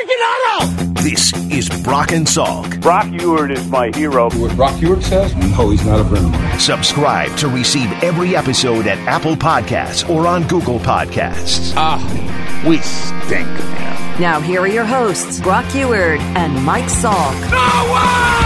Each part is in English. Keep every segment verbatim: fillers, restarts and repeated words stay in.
freaking auto! This is Brock and Salk. Brock Ewert is my hero. What Brock Ewert says? No, he's not a friend of mine. Subscribe to receive every episode at Apple Podcasts or on Google Podcasts. Ah, we stink, man. Now here are your hosts, Brock Ewert and Mike Salk. No way!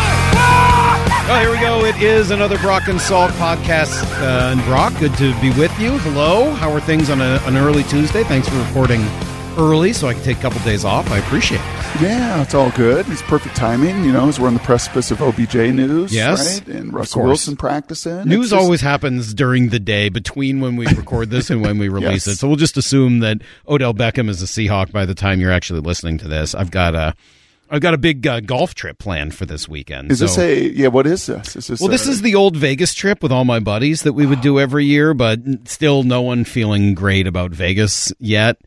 Well, here we go. It is another Brock and Salk podcast. Uh, and Brock, good to be with you. Hello. How are things on a, an early Tuesday? Thanks for recording early so I can take a couple days off. I appreciate it. Yeah, it's all good. It's perfect timing, you know, as we're on the precipice of O B J news, yes, right? And Russell Wilson practicing. News just... always happens during the day between when we record this and when we release yes. it. So we'll just assume that Odell Beckham is a Seahawk by the time you're actually listening to this. I've got a I've got a big uh, golf trip planned for this weekend. Is so, this a, yeah, what is this? Is this well, a, this is the old Vegas trip with all my buddies that we would do every year, but still no one feeling great about Vegas yet.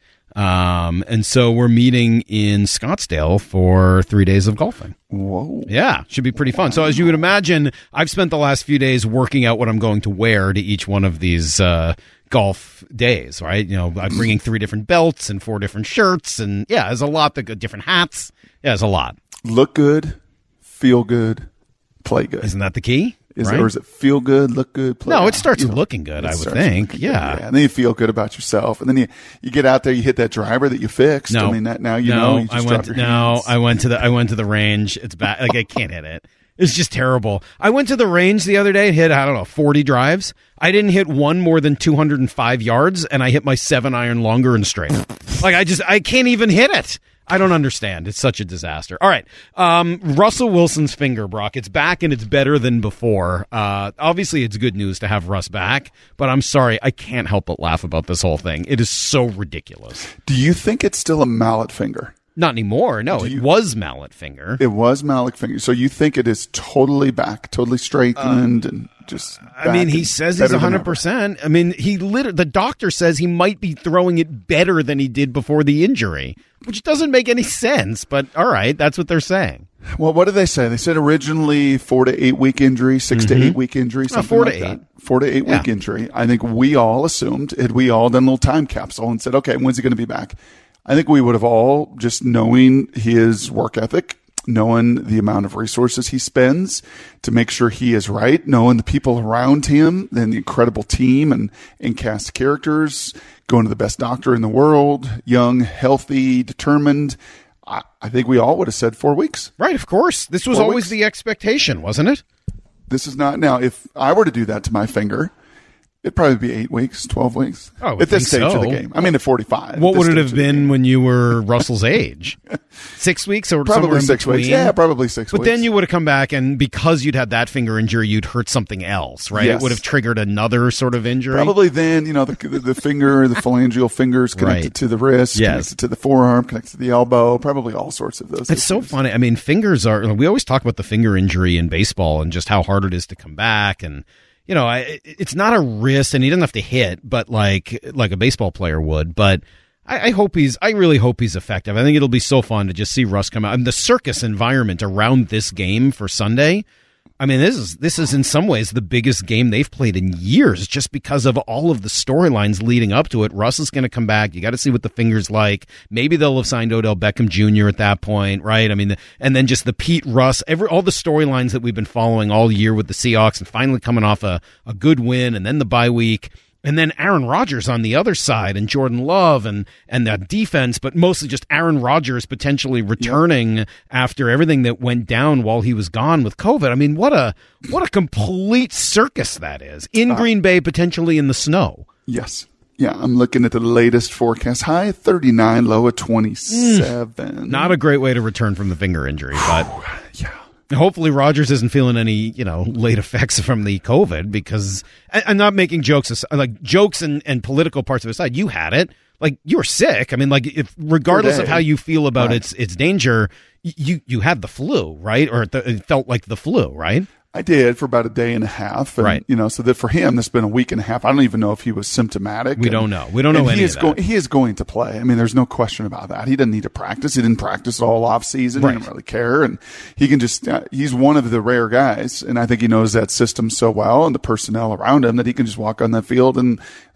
Um, and so we're meeting in Scottsdale for three days of golfing. Whoa. Yeah, should be pretty fun. So as you would imagine, I've spent the last few days working out what I'm going to wear to each one of these uh, golf days, right? You know, I'm bringing three different belts and four different shirts, and yeah, there's a lot that different hats. Yeah, there's a lot. Look good, feel good, play good. Isn't that the key? Is right? it, or is it feel good, look good, play No, good? it starts You with know, looking good, I would starts think. with Yeah. Good, yeah. And then you feel good about yourself. And then you, you get out there, you hit that driver that you fixed. No. I mean, that, now you no, know. You just I drop went. your No, hands. I went to the. I went to the range. It's bad. Like I can't hit it. It's just terrible. I went to the range the other day and hit, I don't know, forty drives. I didn't hit one more than two hundred five yards, and I hit my seven iron longer and straighter. Like I just, I can't even hit it. I don't understand. It's such a disaster. All right. Um, Russell Wilson's finger, Brock. It's back and it's better than before. Uh, obviously, it's good news to have Russ back, but I'm sorry. I can't help but laugh about this whole thing. It is so ridiculous. Do you think it's still a mallet finger? Not anymore. No, you, it was mallet finger. It was mallet finger. So you think it is totally back, totally straightened, uh, and just. I mean, he says he's one hundred percent. I mean, he literally, the doctor says he might be throwing it better than he did before the injury, which doesn't make any sense. But all right, that's what they're saying. Well, what did they say? They said originally four to eight week injury, six mm-hmm. to eight week injury, something no, four like to that. eight. Four to eight yeah. week injury. I think we all assumed, had we all done a little time capsule and said, okay, when's he going to be back? I think we would have all, just knowing his work ethic, knowing the amount of resources he spends to make sure he is right, knowing the people around him and the incredible team and, and cast of characters, going to the best doctor in the world, young, healthy, determined. I, I think we all would have said four weeks. Right, of course. This was four always weeks. the expectation, wasn't it? This is not. Now, if I were to do that to my finger, it'd probably be eight weeks, twelve weeks. Oh, at this stage so. of the game. I mean, at forty-five. What at would it have been game. when you were Russell's age? Six weeks or probably somewhere in six between? weeks. Yeah, probably six but weeks. But then you would have come back, and because you'd had that finger injury, you'd hurt something else, right? Yes. It would have triggered another sort of injury. Probably then, you know, the the, the finger, the phalangeal fingers connected right. to the wrist, yes. connected to the forearm, connected to the elbow, probably all sorts of those. It's issues. so funny. I mean, fingers are, we always talk about the finger injury in baseball and just how hard it is to come back. And, you know, I, it's not a wrist, and he doesn't have to hit, but like like a baseball player would. But I, I hope he's, I really hope he's effective. I think it'll be so fun to just see Russ come out. And the circus environment around this game for Sunday, I mean, this is this is in some ways the biggest game they've played in years, just because of all of the storylines leading up to it. Russ is going to come back. You got to see what the finger's like. Maybe they'll have signed Odell Beckham Junior at that point, right? I mean, and then just the Pete Russ, every all the storylines that we've been following all year with the Seahawks, and finally coming off a, a good win, and then the bye week. And then Aaron Rodgers on the other side, and Jordan Love, and and that defense, but mostly just Aaron Rodgers potentially returning yep. after everything that went down while he was gone with COVID. I mean, what a what a complete circus that is in uh, Green Bay, potentially in the snow. Yes. Yeah, I'm looking at the latest forecast. High twenty-nine, low at twenty-seven. Mm, not a great way to return from the finger injury, but yeah. Hopefully Rodgers isn't feeling any, you know, late effects from the COVID, because I'm not making jokes, like jokes and, and political parts of it aside. You had it. Like, you were sick. I mean, like, if regardless of how you feel about right. its its danger, you you had the flu, right? Or it felt like the flu, right? I did for about a day and a half. And, right. You know, so that for him, that's been a week and a half. I don't even know if he was symptomatic. We and, don't know. We don't know any he is of that. Go- he is going to play. I mean, there's no question about that. He doesn't need to practice. He didn't practice all off season. Right. He didn't really care. And he can just, uh, he's one of the rare guys. And I think he knows that system so well and the personnel around him that he can just walk on that field and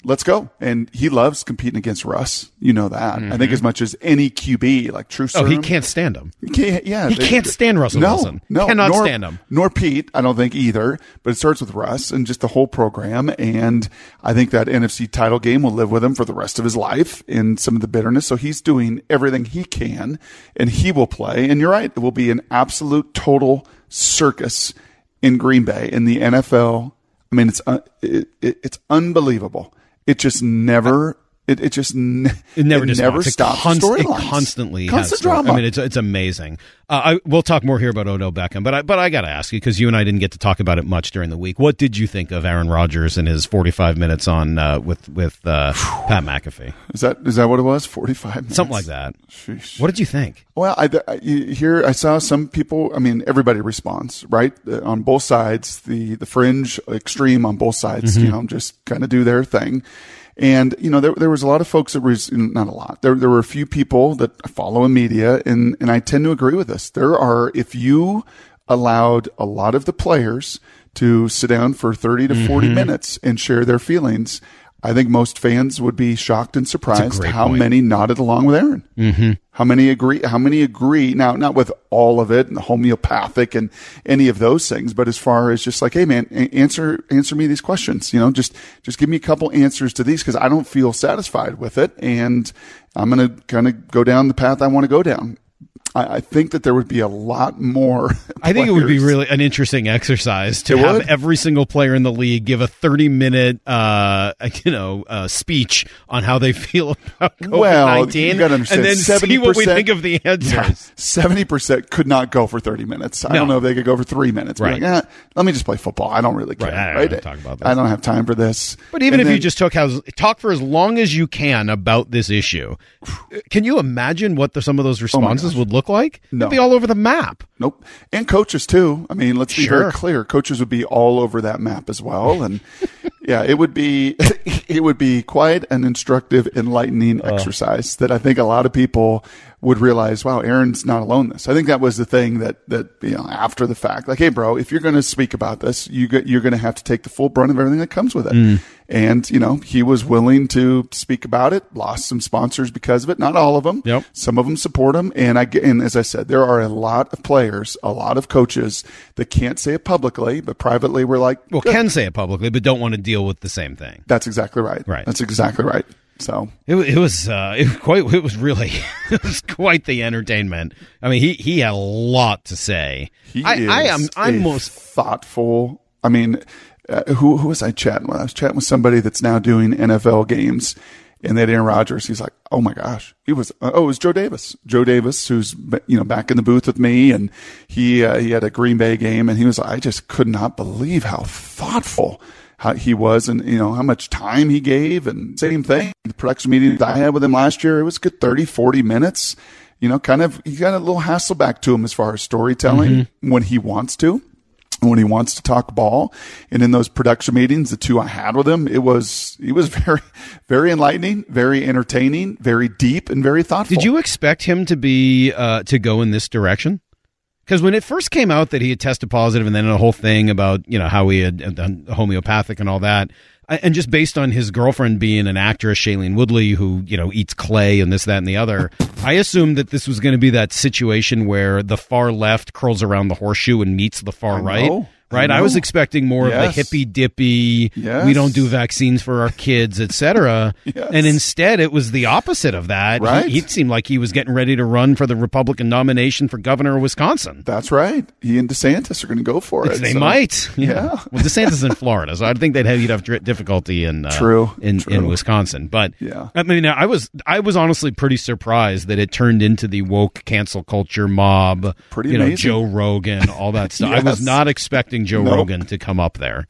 let's go. And he loves competing against Russ. You know that. Mm-hmm. I think as much as any Q B, like true. Oh, he can't stand him. He can't, yeah, he they, can't stand Russell no, Wilson. No, cannot nor, stand him. Nor Pete, I don't think either. But it starts with Russ and just the whole program. And I think that N F C title game will live with him for the rest of his life in some of the bitterness. So he's doing everything he can, and he will play. And you're right, it will be an absolute total circus in Green Bay in the N F L. I mean, it's uh, it, it, it's unbelievable. It just never. It, it just ne- it never, it never stops. Const- it storylines. constantly Constant has story. drama. I mean, it's it's amazing. Uh, I, we'll talk more here about Odell Beckham, but I but I got to ask you because you and I didn't get to talk about it much during the week. What did you think of Aaron Rodgers and his forty-five minutes on uh, with with uh, Pat McAfee? Is that is that what it was? forty-five minutes? Something like that. Sheesh. What did you think? Well, I, I here I saw some people. I mean, everybody responds right uh, on both sides. The the fringe extreme on both sides. Mm-hmm. You know, just kind of do their thing. And, you know, there there was a lot of folks that were, not a lot, there there were a few people that follow in media, and, and I tend to agree with this. There are, if you allowed a lot of the players to sit down for thirty to forty mm-hmm. minutes and share their feelings, I think most fans would be shocked and surprised how point. many nodded along with Aaron. Mm-hmm. How many agree? How many agree? Now, not with all of it and the homeopathic and any of those things, but as far as just like, hey, man, answer answer me these questions. You know, just just give me a couple answers to these because I don't feel satisfied with it, and I'm going to kind of go down the path I want to go down. I, I think that there would be a lot more. I think it would be really an interesting exercise to it have would. every single player in the league give a thirty minute, uh, you know, uh, speech on how they feel about COVID nineteen, well, and then see what we think of the answers. Seventy percent could not go for thirty minutes. I no. don't know if they could go for three minutes. Right? Like, eh, let me just play football. I don't really care. Right. I don't, right? don't talk about that. I don't have time for this. But even and if then, you just took how talk for as long as you can about this issue, can you imagine what the, some of those responses oh would look like? No. It'd be all over the map. Nope. And coaches too. I mean, let's be sure. very clear. Coaches would be all over that map as well. And yeah, it would be, it would be quite an instructive, enlightening oh. exercise that I think a lot of people would realize, wow, Aaron's not alone in this. I think that was the thing that, that, you know, after the fact, like, hey, bro, if you're going to speak about this, you get, you're going to have to take the full brunt of everything that comes with it. Mm. And, you know, he was willing to speak about it, lost some sponsors because of it. Not all of them. Yep. Some of them support him. And I, and as I said, there are a lot of players, a lot of coaches that can't say it publicly, but privately we're like, well, good. Can say it publicly, but don't want to deal with the same thing. That's exactly right. Right. That's exactly right. So it, it was uh, it was quite it was really it was quite the entertainment. I mean, he, he had a lot to say. He I, is I am I'm a most thoughtful. I mean, uh, who who was I chatting with? I was chatting with somebody that's now doing N F L games, and that Aaron Rodgers. He's like, oh my gosh, he was. Uh, oh, it was Joe Davis. Joe Davis, who's you know back in the booth with me, and he uh, he had a Green Bay game, and he was. I just could not believe how thoughtful. How he was, and you know how much time he gave, and same thing. The production meeting that I had with him last year, it was a good thirty, forty minutes. You know, kind of he got a little Hasselback to him as far as storytelling mm-hmm. when he wants to, when he wants to talk ball. And in those production meetings, the two I had with him, it was he was very, very enlightening, very entertaining, very deep, and very thoughtful. Did you expect him to be uh, to go in this direction? Because when it first came out that he had tested positive, and then a whole thing about you know how he had done homeopathic and all that, and just based on his girlfriend being an actress, Shailene Woodley, who you know eats clay and this, that, and the other, I assumed that this was going to be that situation where the far left curls around the horseshoe and meets the far I right. know. Right, I, I was expecting more yes. of the hippy dippy. Yes. We don't do vaccines for our kids, et cetera. Yes. And instead, it was the opposite of that. Right. He, he seemed like he was getting ready to run for the Republican nomination for governor of Wisconsin. That's right. He and DeSantis are going to go for it. They so. might. Yeah. yeah. Well, DeSantis in Florida, so I think they'd have you'd have difficulty in uh, true in, true. in Wisconsin. But yeah. I mean, I was I was honestly pretty surprised that it turned into the woke cancel culture mob. Pretty you amazing. know, Joe Rogan, all that stuff. yes. I was not expecting Joe nope. Rogan to come up there.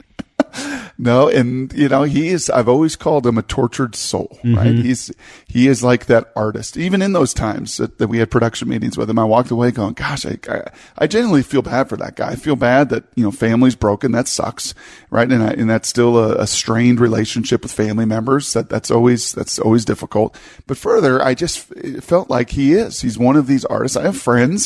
No, and you know, he is, I've always called him a tortured soul, mm-hmm. right? He's, he is like that artist. Even in those times that, that we had production meetings with him, I walked away going, gosh, I, I, I genuinely feel bad for that guy. I feel bad that, you know, family's broken. That sucks, right? And I, and that's still a, a strained relationship with family members. That, that's always, that's always difficult. But further, I just felt like he is, he's one of these artists. I have friends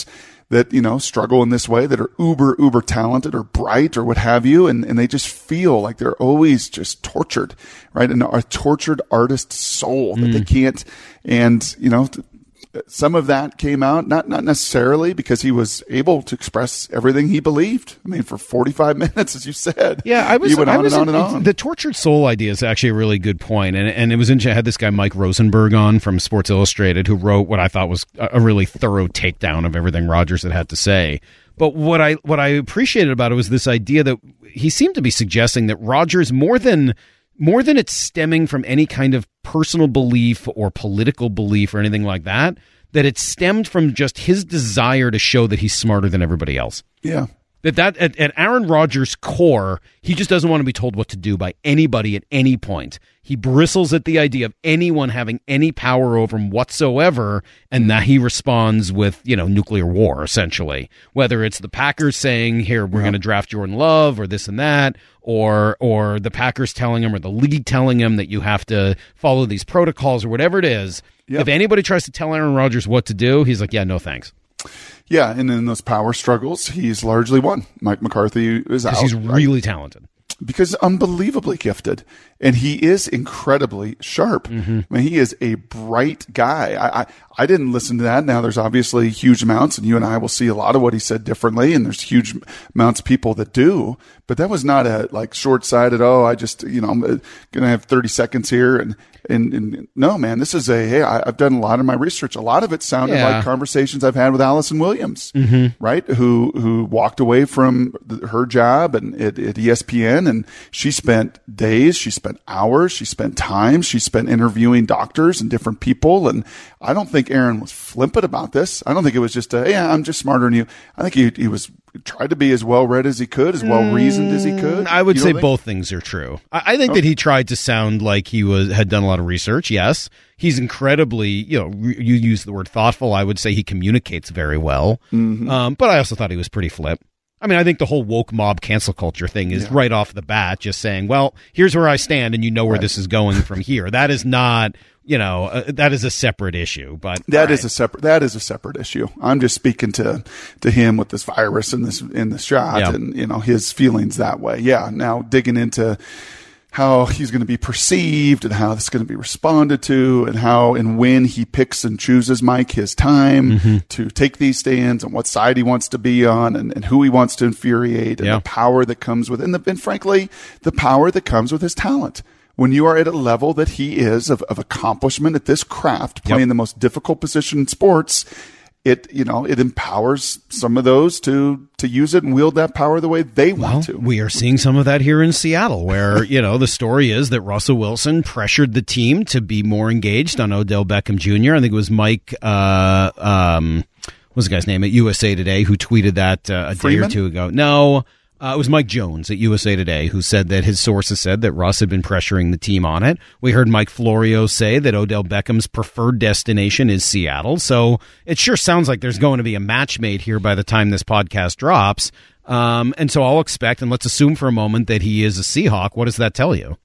that, you know, struggle in this way, that are uber, uber talented or bright or what have you. And, and they just feel like they're always just tortured, right? And a tortured artist soul that mm. they can't, and, you know, some of that came out, not not necessarily because he was able to express everything he believed. I mean, for forty-five minutes, as you said. Yeah, I was. He went I on was and on and on. The tortured soul idea is actually a really good point, and and it was interesting. I had this guy Mike Rosenberg on from Sports Illustrated, who wrote what I thought was a really thorough takedown of everything Rodgers had had to say. But what I what I appreciated about it was this idea that he seemed to be suggesting that Rodgers, more than more than it's stemming from any kind of personal belief or political belief or anything like that, that it stemmed from just his desire to show that he's smarter than everybody else. Yeah. That that at, at Aaron Rodgers' core, he just doesn't want to be told what to do by anybody at any point. He bristles at the idea of anyone having any power over him whatsoever, and that he responds with, you know, nuclear war, essentially. Whether it's the Packers saying, here, we're yeah. going to draft Jordan Love, or this and that, or or the Packers telling him, or the league telling him that you have to follow these protocols, or whatever it is. Yep. If anybody tries to tell Aaron Rodgers what to do, he's like, yeah, no thanks. Yeah, and in those power struggles, he's largely won. Mike McCarthy is out. Because he's really right? talented. Because unbelievably gifted. And he is incredibly sharp. Mm-hmm. I mean, he is a bright guy. I, I I didn't listen to that. Now, there's obviously huge amounts, and you and I will see a lot of what he said differently, and there's huge amounts of people that do. But that was not a like short-sighted, oh, I just, you know, I'm going to have thirty seconds here. And, and, and no, man, this is a, hey, I, I've done a lot of my research. A lot of it sounded yeah. like conversations I've had with Allison Williams, mm-hmm. right? Who who walked away from the, her job and at, at E S P N, and she spent days, she spent hours, she spent time, she spent interviewing doctors and different people. And I don't think Aaron was flippant about this. I don't think it was just a, yeah, I'm just smarter than you. I think he he was tried to be as well read as he could, as well reasoned as he could. I would say think? both things are true. I, I think okay. that he tried to sound like he was had done a lot of research. Yes, he's incredibly, you know, re- you use the word thoughtful. I would say he communicates very well. Mm-hmm. Um, but I also thought he was pretty flip. I mean, I think the whole woke mob cancel culture thing is yeah. right off the bat just saying, well, here's where I stand and you know where right. this is going from here. That is not, you know, uh, that is a separate issue. But that is right. a separate that is a separate issue. I'm just speaking to to him with this virus and this in this shot yeah. and, you know, his feelings that way. Yeah. Now digging into how he's going to be perceived and how this is going to be responded to and how and when he picks and chooses, Mike, his time mm-hmm. to take these stands and what side he wants to be on and, and who he wants to infuriate and yeah. the power that comes with it. And, the, and frankly, the power that comes with his talent. When you are at a level that he is of, of accomplishment at this craft, playing yep. the most difficult position in sports, it, you know, it empowers some of those to, to use it and wield that power the way they well, want to. We are seeing some of that here in Seattle where, you know, the story is that Russell Wilson pressured the team to be more engaged on Odell Beckham Junior I think it was Mike, uh, um, what was the guy's name at U S A Today who tweeted that uh, a Freeman? day or two ago. No. Uh, it was Mike Jones at U S A Today who said that his sources said that Russ had been pressuring the team on it. We heard Mike Florio say that Odell Beckham's preferred destination is Seattle. So it sure sounds like there's going to be a match made here by the time this podcast drops. Um, and so I'll expect, and let's assume for a moment that he is a Seahawk. What does that tell you?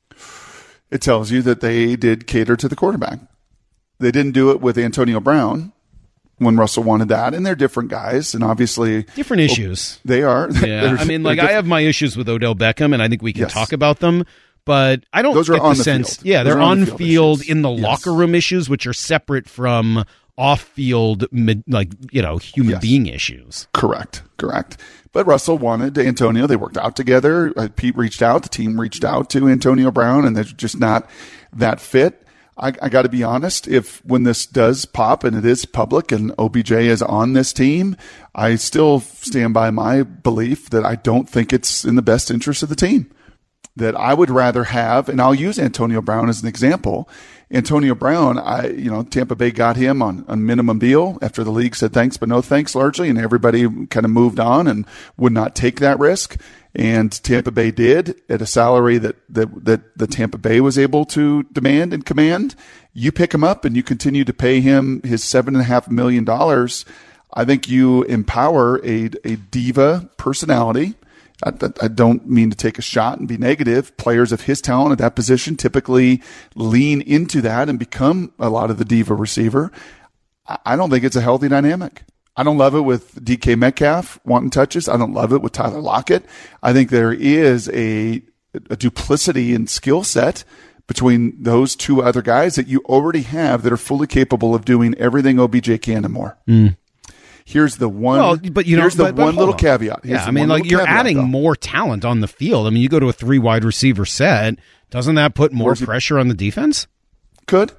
It tells you that they did cater to the quarterback. They didn't do it with Antonio Brown when Russell wanted that, and they're different guys, and obviously different issues. Oh, they are. Yeah, I mean, like I have my issues with Odell Beckham, and I think we can yes. talk about them. But I don't Those get are on the the sense. Field. Yeah, Those they're on on the field, field in the yes. locker room issues, which are separate from off-field, like you know, human yes. being issues. Correct, correct. But Russell wanted Antonio. They worked out together. Uh, Pete reached out. The team reached out to Antonio Brown, and they're just not that fit. I, I got to be honest, if when this does pop and it is public and O B J is on this team, I still stand by my belief that I don't think it's in the best interest of the team. That I would rather have, and I'll use Antonio Brown as an example. Antonio Brown, I, you know, Tampa Bay got him on a minimum deal after the league said thanks, but no thanks largely. And everybody kind of moved on and would not take that risk. And Tampa Bay did at a salary that, that, that the Tampa Bay was able to demand and command. You pick him up and you continue to pay him his seven and a half million dollars. I think you empower a, a diva personality. I, I don't mean to take a shot and be negative. Players of his talent at that position typically lean into that and become a lot of the diva receiver. I don't think it's a healthy dynamic. I don't love it with D K Metcalf wanting touches. I don't love it with Tyler Lockett. I think there is a, a duplicity in skill set between those two other guys that you already have that are fully capable of doing everything O B J can and more. Mm. Here's the one. Well, but you know, here's the but, but one little on. caveat. Here's yeah, I mean, like you're adding though. more talent on the field. I mean, you go to a three wide receiver set. Doesn't that put more he, pressure on the defense? Could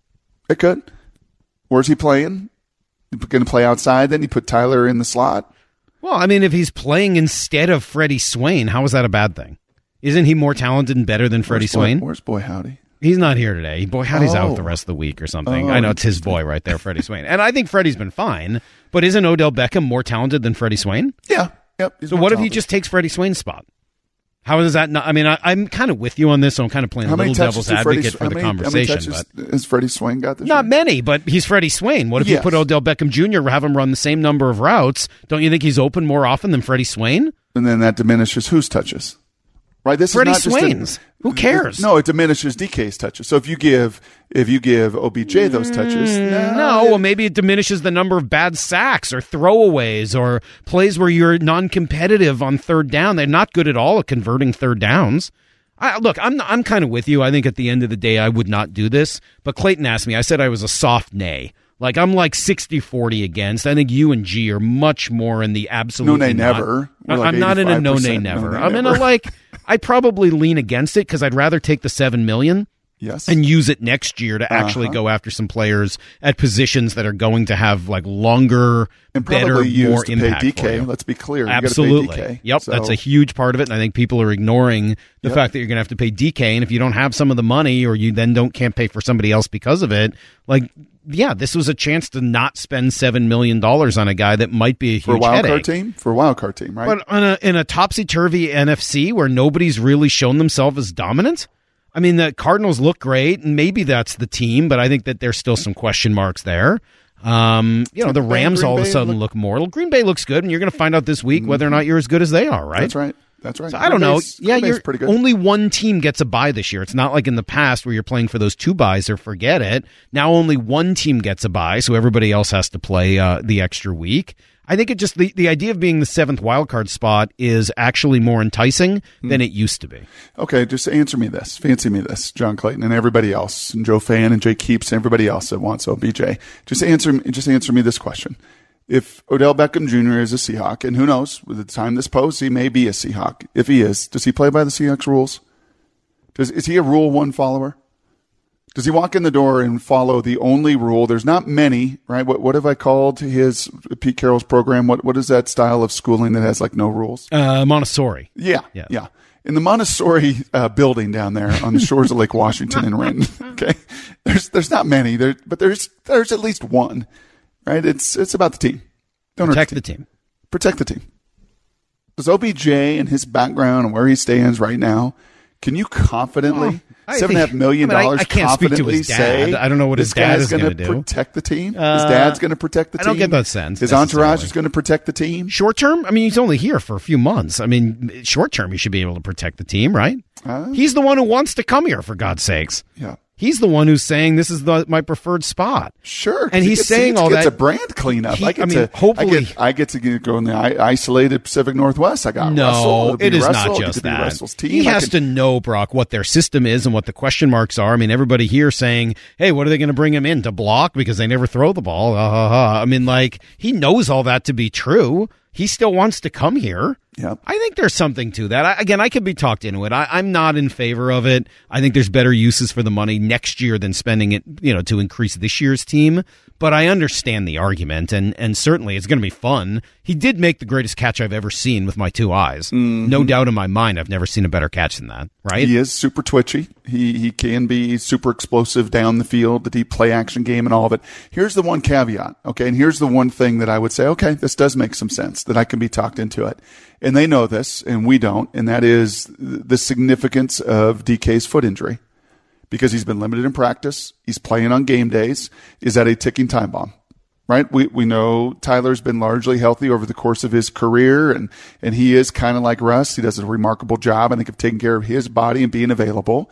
it could? Where's he playing? Going to play outside? Then you put Tyler in the slot. Well, I mean, if he's playing instead of Freddie Swain, how is that a bad thing? Isn't he more talented and better than Freddie where's Swain? Boy, where's Boy Howdy? He's not here today. Boy Howdy's oh. out the rest of the week or something. Oh, I know it's his boy right there, Freddie Swain. And I think Freddie's been fine, but isn't Odell Beckham more talented than Freddie Swain? Yeah. Yep. So what if he just takes Freddie Swain's spot? How is that not? I mean, I, I'm kind of with you on this, so I'm kind of playing how a little devil's advocate Freddie, for the many, conversation. How many but has Freddie Swain got this Not year? many, but he's Freddie Swain. What if yes. you put Odell Beckham Junior, have him run the same number of routes? Don't you think he's open more often than Freddie Swain? And then that diminishes whose touches? Right, this Freddie is not Swain's. Just a, Who cares? No, it diminishes D K's touches. So if you give if you give O B J those touches, Mm, no, no, it, well, maybe it diminishes the number of bad sacks or throwaways or plays where you're non-competitive on third down. They're not good at all at converting third downs. I, look, I'm I'm kind of with you. I think at the end of the day, I would not do this. But Clayton asked me. I said I was a soft nay. Like, I'm like sixty forty against. I think you and G are much more in the absolute. No nay never. I'm like not in a no nay never. No-nay I'm in never. a like. I probably lean against it because I'd rather take the seven million. Yes. And use it next year to actually uh-huh. go after some players at positions that are going to have like longer, and better, probably used more to impact. pay D K. for you. Let's be clear. You Absolutely. gotta pay D K. Yep, So, that's a huge part of it, and I think people are ignoring the Yep. fact that you're going to have to pay D K, and if you don't have some of the money, or you then don't can't pay for somebody else because of it, like, yeah, this was a chance to not spend seven million dollars on a guy that might be a huge for a wild headache. card team. For a wild card team, right? But on a, in a topsy turvy N F C where nobody's really shown themselves as dominant. I mean, the Cardinals look great, and maybe that's the team, but I think that there's still some question marks there. Um, you know, the Green Bay- Rams Green all of a Bay sudden look- look mortal. Green Bay looks good, and you're going to find out this week whether or not you're as good as they are, right? That's right. That's right. So I don't know. Bay's- Yeah, Green Bay's you're pretty good. only one team gets a bye this year. It's not like in the past where you're playing for those two byes or forget it. Now only one team gets a bye, so everybody else has to play uh, the extra week. I think it just the, the idea of being the seventh wildcard spot is actually more enticing Hmm. than it used to be. Okay, just answer me this. Fancy me this, John Clayton and everybody else, and Joe Fan and Jay Keeps and everybody else that wants O B J. Just answer me. Just answer me this question. If Odell Beckham Junior is a Seahawk, and who knows, with the time this posts, he may be a Seahawk. If he is, does he play by the Seahawks rules? Does is he a Rule One follower? Does he walk in the door and follow the only rule? There's not many, right? What what have I called his Pete Carroll's program? What what is that style of schooling that has like no rules? Uh, Montessori. Yeah, Yeah. yeah. In the Montessori uh, building down there on the shores of Lake Washington in Renton, okay, there's there's not many there, but there's there's at least one, right? It's it's about the team. Don't Protect hurt the team. Protect the team. Does O B J and his background and where he stands right now, can you confidently Well, I seven and a half think- million I mean, I- dollars I can't speak to confidently his dad. say I don't know what his this dad guy's is gonna gonna do. protect the team? His Uh, dad's going to protect the I team. don't get that sense His entourage necessarily. is going to protect the team. Short term, I mean, he's only here for a few months. I mean, short term, he should be able to protect the team, right? Uh, He's the one who wants to come here, for God's sakes. Yeah. He's the one who's saying this is the, my preferred spot. Sure, 'cause And he he's gets- saying he all gets that- a brand cleanup. He- I, get I mean, to, hopefully- I get, I get to go in the I- isolated Pacific Northwest. I got No, Russell. It'll be it is Russell. not I get just to be that. Russell's team. He I has can- to know, Brock, what their system is and what the question marks are. I mean, everybody here saying, hey, what are they going to bring him in to block because they never throw the ball? Uh, uh, uh. I mean, like, he knows all that to be true. He still wants to come here. Yep. I think there's something to that. I, again, I could be talked into it. I, I'm not in favor of it. I think there's better uses for the money next year than spending it, you know, to increase this year's team. But I understand the argument, and, and certainly it's going to be fun. He did make the greatest catch I've ever seen with my two eyes. Mm-hmm. No doubt in my mind, I've never seen a better catch than that, right? He is super twitchy. He he can be super explosive down the field, the deep play action game and all of it. Here's the one caveat, okay? And here's the one thing that I would say, okay, this does make some sense, that I can be talked into it. And they know this, and we don't, and that is the significance of D K's foot injury. Because he's been limited in practice, he's playing on game days. Is that a ticking time bomb? Right? We we know Tyler's been largely healthy over the course of his career, and, and he is kind of like Russ. He does a remarkable job, I think, of taking care of his body and being available.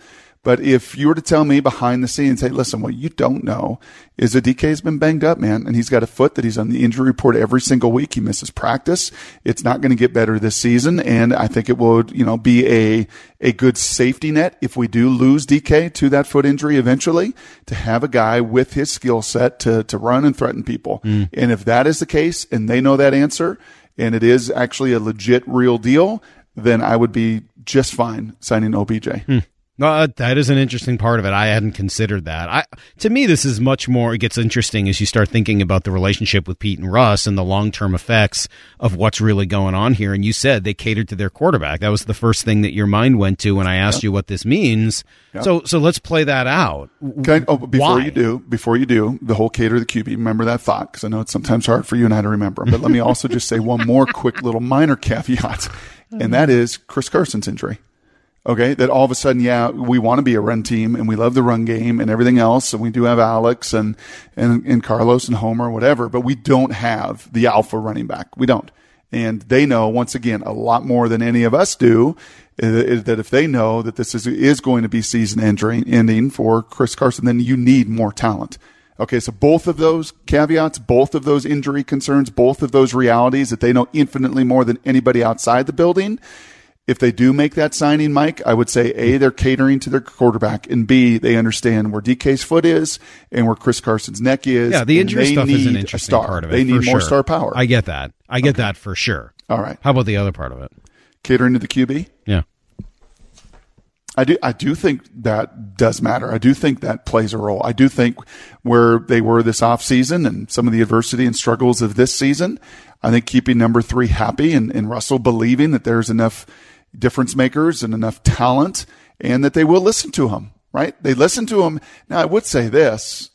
But if you were to tell me behind the scenes, hey, listen, what you don't know is that D K's been banged up, man, and he's got a foot that he's on the injury report every single week. He misses practice. It's not going to get better this season, and I think it would, you know, be a a good safety net if we do lose D K to that foot injury eventually, to have a guy with his skill set to to run and threaten people. Mm. And if that is the case, and they know that answer, and it is actually a legit, real deal, then I would be just fine signing O B J. Mm. No, that is an interesting part of it. I hadn't considered that. I, to me, this is much more, it gets interesting as you start thinking about the relationship with Pete and Russ and the long-term effects of what's really going on here. And you said they catered to their quarterback. That was the first thing that your mind went to when I asked yep. you what this means. Yep. So, so let's play that out. Can I, oh, before Why? you do, before you do, the whole cater to the Q B, remember that thought, because I know it's sometimes hard for you and I to remember. But let me also just say one more quick little minor caveat, and that is Chris Carson's injury. Okay, that all of a sudden, yeah, we want to be a run team and we love the run game and everything else. And we do have Alex and, and, and Carlos and Homer, whatever, but we don't have the alpha running back. We don't. And they know, once again, a lot more than any of us do, is that if they know that this is, is going to be season ending for Chris Carson, then you need more talent. Okay, so both of those caveats, both of those injury concerns, both of those realities that they know infinitely more than anybody outside the building. If they do make that signing, Mike, I would say, A, they're catering to their quarterback, and B, they understand where D K's foot is and where Chris Carson's neck is. Yeah, the injury stuff is an interesting part of it. They need more sure. star power. I get that. I get okay. that for sure. All right. How about the other part of it? Catering to the Q B? Yeah. I do, I do think that does matter. I do think that plays a role. I do think where they were this offseason and some of the adversity and struggles of this season, I think keeping number three happy and, and Russell believing that there's enough difference makers and enough talent and that they will listen to him, right? They listen to him. Now, I would say this.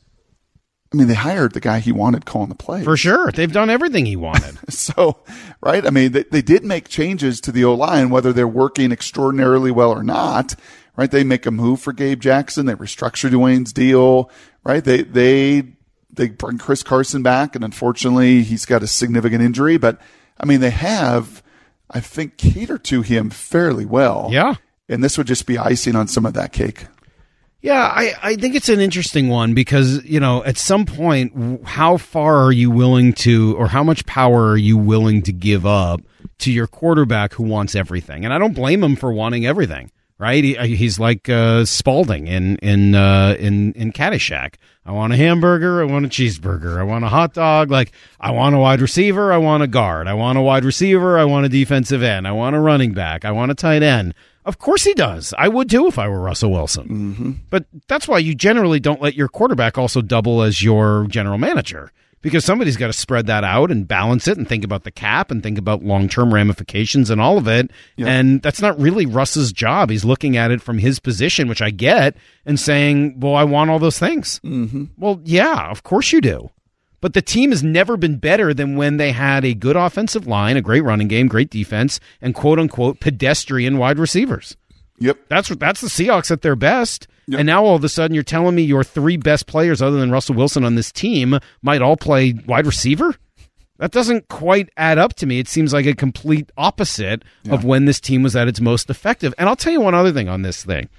I mean, they hired the guy he wanted calling the plays. For sure. They've done everything he wanted. So, right? I mean, they, they did make changes to the O-line, whether they're working extraordinarily well or not, right? They make a move for Gabe Jackson. They restructure Dwayne's deal, right? They, they, they bring Chris Carson back, and unfortunately, he's got a significant injury. But, I mean, they have, I think, catered to him fairly well. Yeah. And this would just be icing on some of that cake. Yeah, I, I think it's an interesting one because, you know, at some point, how far are you willing to, or how much power are you willing to give up to your quarterback who wants everything? And I don't blame him for wanting everything, right? He, he's like uh, Spalding in in uh, in in Caddyshack. I want a hamburger, I want a cheeseburger, I want a hot dog, like I want a wide receiver, I want a guard, I want a wide receiver, I want a defensive end, I want a running back, I want a tight end. Of course he does. I would too if I were Russell Wilson. Mm-hmm. But that's why you generally don't let your quarterback also double as your general manager, because somebody's got to spread that out and balance it and think about the cap and think about long-term ramifications and all of it. Yeah. And that's not really Russ's job. He's looking at it from his position, which I get, and saying, well, I want all those things. Mm-hmm. Well, yeah, of course you do. But the team has never been better than when they had a good offensive line, a great running game, great defense, and quote-unquote pedestrian wide receivers. Yep. That's that's the Seahawks at their best. Yep. And now all of a sudden you're telling me your three best players other than Russell Wilson on this team might all play wide receiver? That doesn't quite add up to me. It seems like a complete opposite yeah. of when this team was at its most effective. And I'll tell you one other thing on this thing.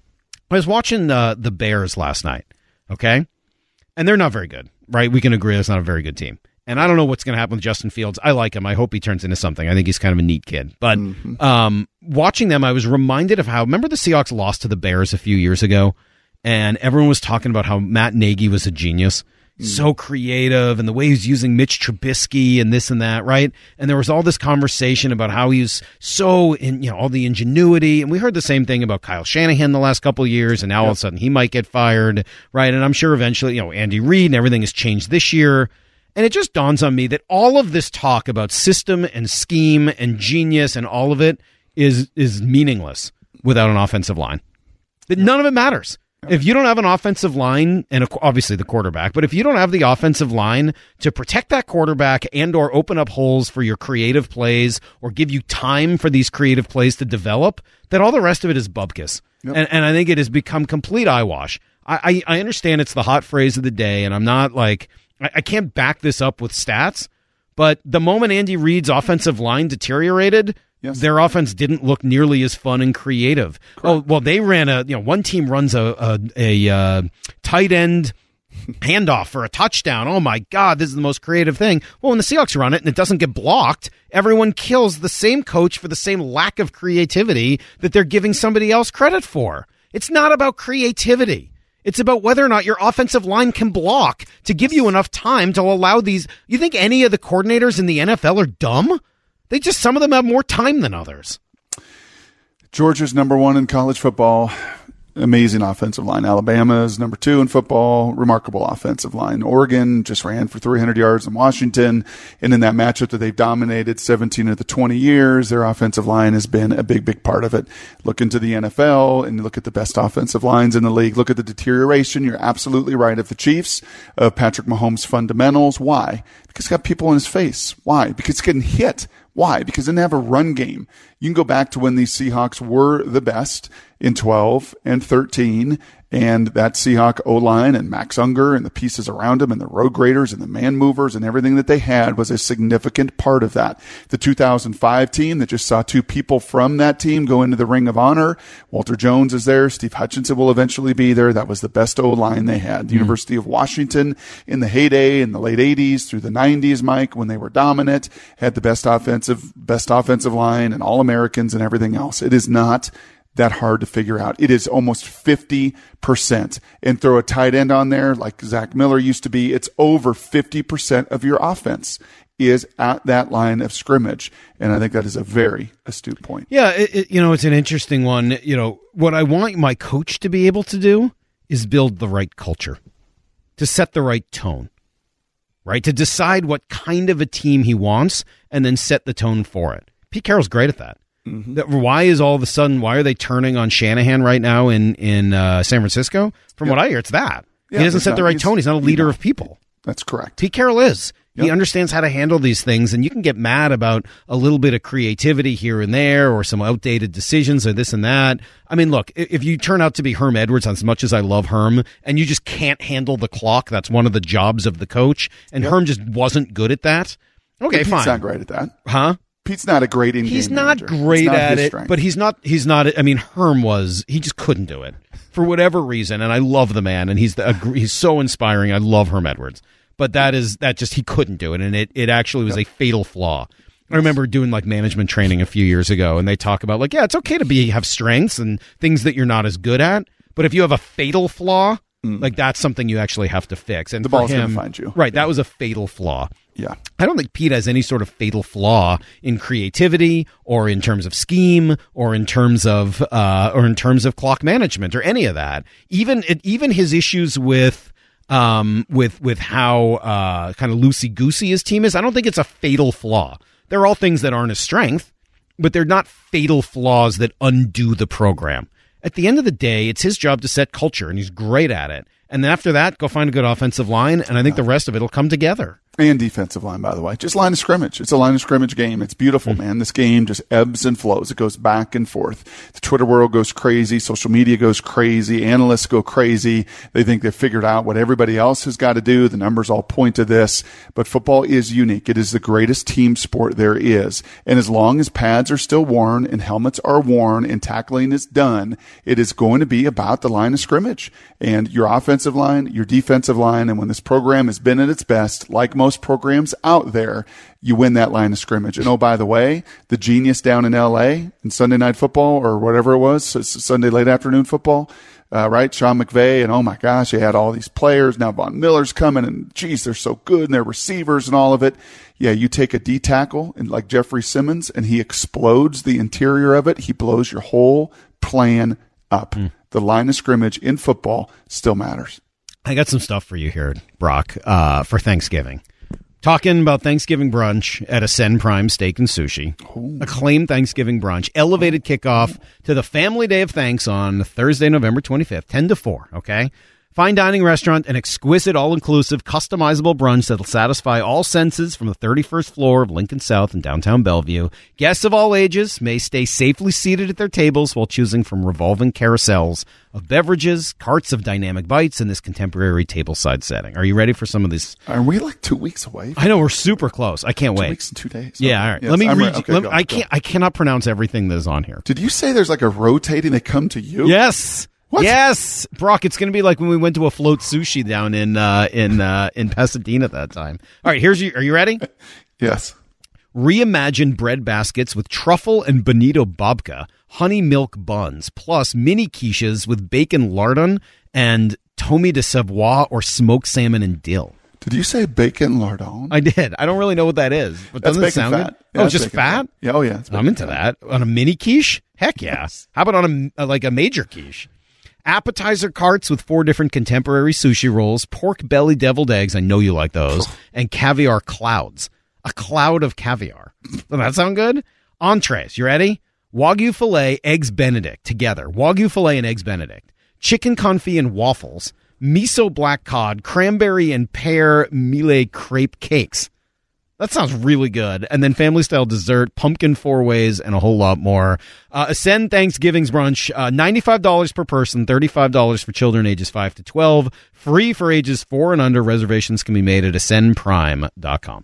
I was watching uh, the Bears last night, okay? And they're not very good. Right, we can agree that's not a very good team. And I don't know what's going to happen with Justin Fields. I like him. I hope he turns into something. I think he's kind of a neat kid. But mm-hmm. um, watching them, I was reminded of how, remember the Seahawks lost to the Bears a few years ago? And everyone was talking about how Matt Nagy was a genius. Mm. So creative, and the way he was using Mitch Trubisky and this and that, right? And there was all this conversation about how he was so, in, you know, all the ingenuity. And we heard the same thing about Kyle Shanahan the last couple of years, and now yep. all of a sudden he might get fired, right? And I'm sure eventually, you know, Andy Reid and everything has changed this year. And it just dawns on me that all of this talk about system and scheme and genius and all of it is is meaningless without an offensive line. That none of it matters. If you don't have an offensive line, and obviously the quarterback, but if you don't have the offensive line to protect that quarterback and or open up holes for your creative plays or give you time for these creative plays to develop, then all the rest of it is bubkus. Yep. And, and I think it has become complete eyewash. I, I, I understand it's the hot phrase of the day, and I'm not like, I, I can't back this up with stats, but the moment Andy Reid's offensive line deteriorated, Yes. Their offense didn't look nearly as fun and creative. Correct. Oh, well, they ran a, you know, one team runs a, a, a uh, tight end handoff for a touchdown. Oh my God, this is the most creative thing. Well, when the Seahawks run it and it doesn't get blocked, everyone kills the same coach for the same lack of creativity that they're giving somebody else credit for. It's not about creativity. It's about whether or not your offensive line can block to give you enough time to allow these. You think any of the coordinators in the N F L are dumb? They just, some of them have more time than others. Georgia's number one in college football. Amazing offensive line. Alabama's number two in football. Remarkable offensive line. Oregon just ran for three hundred yards in Washington. And in that matchup that they've dominated seventeen of the twenty years, their offensive line has been a big, big part of it. Look into the N F L and look at the best offensive lines in the league. Look at the deterioration. You're absolutely right of the Chiefs, of Patrick Mahomes' fundamentals. Why? Because he's got people in his face. Why? Because he's getting hit. Why? Because they didn't have a run game. You can go back to when these Seahawks were the best in twelve and thirteen, and that Seahawk O-line and Max Unger and the pieces around him and the road graders and the man movers and everything that they had was a significant part of that. The two thousand five team that just saw two people from that team go into the Ring of Honor. Walter Jones is there. Steve Hutchinson will eventually be there. That was the best O-line they had. The mm-hmm. University of Washington in the heyday in the late eighties through the nineties, Mike, when they were dominant, had the best offensive, best offensive line and All-Americans and everything else. It is not that hard to figure out. It is almost fifty percent. And throw a tight end on there like Zach Miller used to be. It's over fifty percent of your offense is at that line of scrimmage. And I think that is a very astute point. Yeah, it, it, you know, it's an interesting one. You know, what I want my coach to be able to do is build the right culture, to set the right tone, right? To decide what kind of a team he wants and then set the tone for it. Pete Carroll's great at that. Mm-hmm. Why is all of a sudden, why are they turning on Shanahan right now in, in uh, San Francisco? From yep. what I hear, it's that. Yeah, he doesn't set not, the right tone. He's not a leader you know, of people. That's correct. Pete Carroll is. Yep. He understands how to handle these things, and you can get mad about a little bit of creativity here and there or some outdated decisions or this and that. I mean, look, if you turn out to be Herm Edwards, as much as I love Herm, and you just can't handle the clock, that's one of the jobs of the coach, and yep. Herm just wasn't good at that. Okay, Pete's fine. He's not great at that. Huh? Pete's not a great in-game He's not manager. great not at it, strength. but he's not, he's not, I mean, Herm was, he just couldn't do it for whatever reason. And I love the man and he's the, he's so inspiring. I love Herm Edwards, but that is, that just, he couldn't do it. And it, it actually was yep. a fatal flaw. I remember doing like management training a few years ago and they talk about like, yeah, it's okay to be, have strengths and things that you're not as good at. But if you have a fatal flaw, mm. like that's something you actually have to fix. And the ball's going to find you. Right. That was a fatal flaw. Yeah. I don't think Pete has any sort of fatal flaw in creativity or in terms of scheme or in terms of uh, or in terms of clock management or any of that. Even even his issues with um, with with how uh, kind of loosey goosey his team is. I don't think it's a fatal flaw. They're all things that aren't a strength, but they're not fatal flaws that undo the program. At the end of the day, it's his job to set culture, and he's great at it. And then after that, go find a good offensive line, and I think the rest of it will come together. And defensive line, by the way. Just line of scrimmage. It's a line of scrimmage game. It's beautiful, mm-hmm. man. This game just ebbs and flows. It goes back and forth. The Twitter world goes crazy. Social media goes crazy. Analysts go crazy. They think they've figured out what everybody else has got to do. The numbers all point to this. But football is unique. It is the greatest team sport there is. And as long as pads are still worn and helmets are worn and tackling is done, it is going to be about the line of scrimmage. And your offensive line, your defensive line, and when this program has been at its best, like most programs out there, you win that line of scrimmage. And oh, by the way, the genius down in L A in Sunday Night Football or whatever it was, Sunday late afternoon football, uh, right? Sean McVay, and oh my gosh, they had all these players. Now Von Miller's coming, and geez, they're so good, and they're receivers and all of it. Yeah, you take a D tackle and like Jeffrey Simmons, and he explodes the interior of it. He blows your whole plan up. Mm. The line of scrimmage in football still matters. I got some stuff for you here, Brock, uh, for Thanksgiving. Talking about Thanksgiving brunch at Ascend Prime Steak and Sushi. Ooh. Acclaimed Thanksgiving brunch. Elevated kickoff to the Family Day of Thanks on Thursday, November twenty-fifth, ten to four, okay? Fine dining restaurant, an exquisite, all-inclusive, customizable brunch that'll satisfy all senses from the thirty-first floor of Lincoln South in downtown Bellevue. Guests of all ages may stay safely seated at their tables while choosing from revolving carousels of beverages, carts of dynamic bites in this contemporary tableside setting. Are you ready for some of these? Are we like two weeks away? I know, we're super close. I can't two wait. Two weeks and two days. Yeah, okay. all right. Yes, let me I'm read right. you. Okay, let, go, I go. can't. I cannot pronounce everything that is on here. Did you say there's like a rotating, they come to you? Yes. What? Yes, Brock. It's going to be like when we went to a float sushi down in uh, in uh, in Pasadena at that time. All right, here's you. Are you ready? Yes. Reimagine bread baskets with truffle and bonito babka, honey milk buns, plus mini quiches with bacon lardon and tomi de Savoie or smoked salmon and dill. Did you say bacon lardon? I did. I don't really know what that is, but That's doesn't it bacon sound fat. good? Yeah, oh, it's just bacon fat? fat. Yeah. Oh, yeah. It's I'm into fat. that. On a mini quiche? Heck yeah. Yes. How about on a like a major quiche? Appetizer carts with four different contemporary sushi rolls, pork belly deviled eggs, I know you like those, and caviar clouds. A cloud of caviar. Doesn't that sound good? Entrees, you ready? Wagyu filet, eggs Benedict together. Wagyu filet and eggs Benedict. Chicken confit and waffles. Miso black cod, cranberry and pear mille crepe cakes. That sounds really good. And then family-style dessert, pumpkin four ways, and a whole lot more. Uh, Ascend Thanksgiving's brunch, uh, ninety-five dollars per person, thirty-five dollars for children ages five to twelve. Free for ages four and under. Reservations can be made at ascend prime dot com.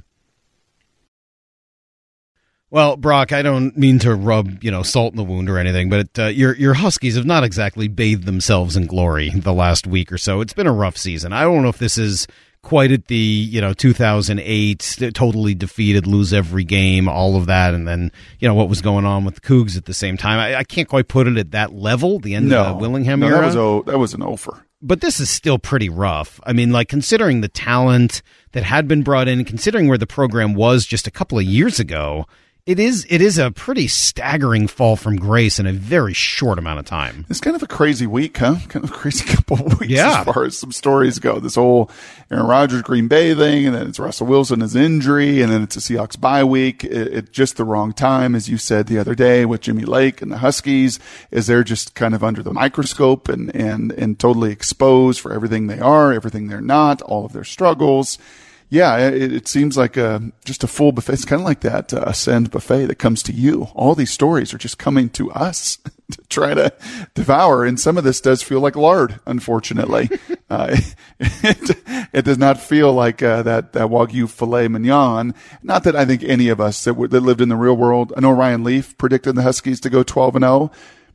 Well, Brock, I don't mean to rub, you know, salt in the wound or anything, but uh, your your Huskies have not exactly bathed themselves in glory the last week or so. It's been a rough season. I don't know if this is quite at the, you know, two thousand eight, totally defeated, lose every game, all of that, and then, you know, what was going on with the Cougs at the same time. I, I can't quite put it at that level, the end no. of the Willingham no, era. That was, o- that was an offer. But this is still pretty rough. I mean, like, considering the talent that had been brought in, considering where the program was just a couple of years ago, It is it is a pretty staggering fall from grace in a very short amount of time. It's kind of a crazy week, huh? Kind of a crazy couple of weeks Yeah. as far as some stories go. This whole Aaron Rodgers Green Bay thing, and then it's Russell Wilson, his injury, and then it's a Seahawks bye week. It, it just the wrong time, as you said the other day with Jimmy Lake and the Huskies, is they're just kind of under the microscope and, and, and totally exposed for everything they are, everything they're not, all of their struggles. Yeah, it, it seems like a, just a full buffet. It's kind of like that uh, Ascend buffet that comes to you. All these stories are just coming to us to try to devour. And some of this does feel like lard, unfortunately. uh, it, it does not feel like uh, that, that Wagyu filet mignon. Not that I think any of us that, w- that lived in the real world. I know Ryan Leaf predicted the Huskies to go twelve and oh.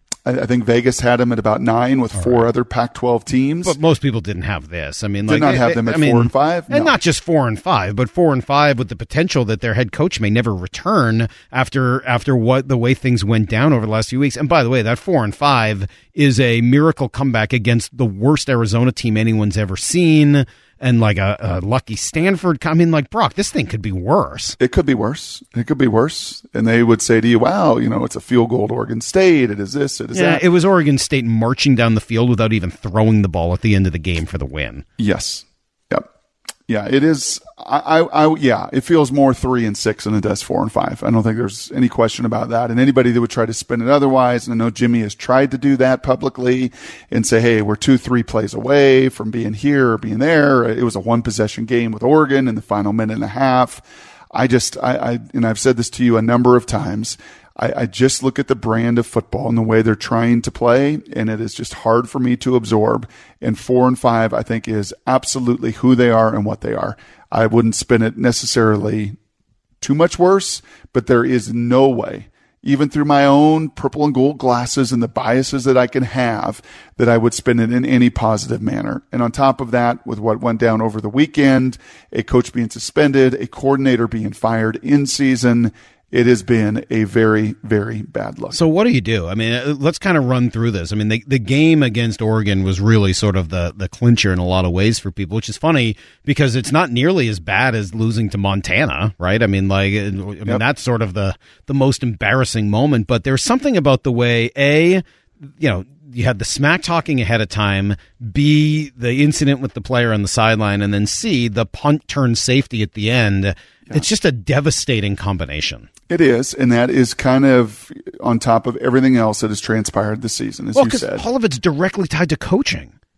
I think Vegas had them at about nine with All four right. other Pac twelve teams. But most people didn't have this. I mean, did like, not have them at I mean, four and five, and no. not just four and five, but four and five with the potential that their head coach may never return after after what the way things went down over the last few weeks. And by the way, that four and five is a miracle comeback against the worst Arizona team anyone's ever seen. And like a, a lucky Stanford. I mean, like, Brock, this thing could be worse. It could be worse. It could be worse. And they would say to you, wow, you know, it's a field goal to Oregon State. It is this. It is yeah, that. It was Oregon State marching down the field without even throwing the ball at the end of the game for the win. Yes. Yep. Yeah, it is. I, I, I, yeah, it feels more three and six than it does four and five. I don't think there's any question about that. And anybody that would try to spin it otherwise, and I know Jimmy has tried to do that publicly and say, hey, we're two, three plays away from being here or being there. It was a one possession game with Oregon in the final minute and a half. I just, I, I and I've said this to you a number of times. I, I just look at the brand of football and the way they're trying to play, and it is just hard for me to absorb. And four and five, I think, is absolutely who they are and what they are. I wouldn't spin it necessarily too much worse, but there is no way, even through my own purple and gold glasses and the biases that I can have, that I would spin it in any positive manner. And on top of that, with what went down over the weekend, a coach being suspended, a coordinator being fired in season, it has been a very, very bad look. So what do you do? I mean, let's kind of run through this. I mean, the, the game against Oregon was really sort of the, the clincher in a lot of ways for people, which is funny because it's not nearly as bad as losing to Montana, right? I mean, like, I mean, yep. that's sort of the, the most embarrassing moment. But there's something about the way, A, you know, you had the smack talking ahead of time, B, the incident with the player on the sideline, and then C, the punt turn safety at the end. Yeah. It's just a devastating combination. It is, and that is kind of on top of everything else that has transpired this season, as well, you said. All of it's directly tied to coaching.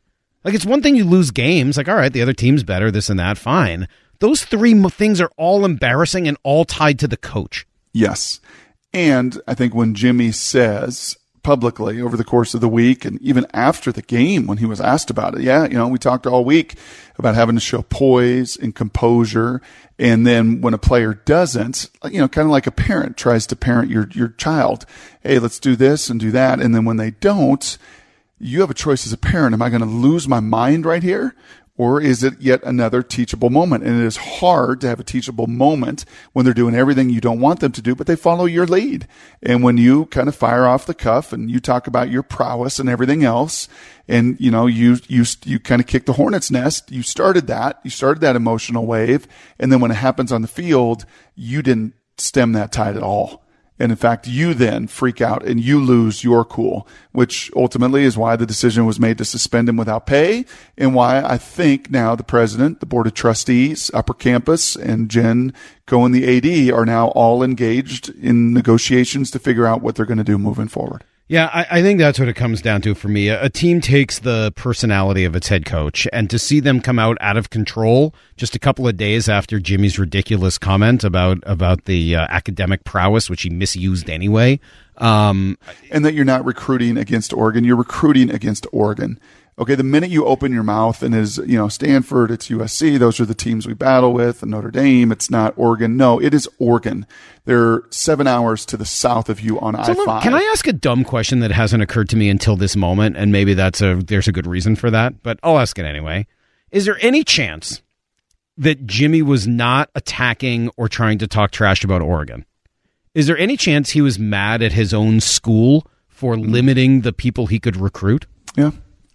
Like, it's one thing you lose games, like, all right, the other team's better, this and that, fine. Those three m- things are all embarrassing and all tied to the coach. Yes. And I think when Jimmy says publicly over the course of the week and even after the game when he was asked about it, yeah, you know, we talked all week about having to show poise and composure. And then when a player doesn't, you know, kind of like a parent tries to parent your, your child, hey, let's do this and do that. And then when they don't, you have a choice as a parent. Am I going to lose my mind right here? Or is it yet another teachable moment? And it is hard to have a teachable moment when they're doing everything you don't want them to do, but they follow your lead. And when you kind of fire off the cuff and you talk about your prowess and everything else, and, you know, you, you, you kind of kick the hornet's nest, you started that, you started that emotional wave. And then when it happens on the field, you didn't stem that tide at all. And in fact, you then freak out and you lose your cool, which ultimately is why the decision was made to suspend him without pay, and why I think now the president, the board of trustees, Upper Campus, and Jen Cohen, the A D, are now all engaged in negotiations to figure out what they're going to do moving forward. Yeah, I, I think that's what it comes down to for me. A, a team takes the personality of its head coach, and to see them come out out of control just a couple of days after Jimmy's ridiculous comment about about the uh, academic prowess, which he misused anyway. Um, and that you're not recruiting against Oregon, you're recruiting against Oregon. Okay, the minute you open your mouth and is, you know, Stanford, it's U S C, those are the teams we battle with, and Notre Dame, it's not Oregon. No, it is Oregon. They're seven hours to the south of you on so I five. Can I ask a dumb question that hasn't occurred to me until this moment, and maybe that's a there's a good reason for that, but I'll ask it anyway. Is there any chance that Jimmy was not attacking or trying to talk trash about Oregon? Is there any chance he was mad at his own school for limiting the people he could recruit? Yeah.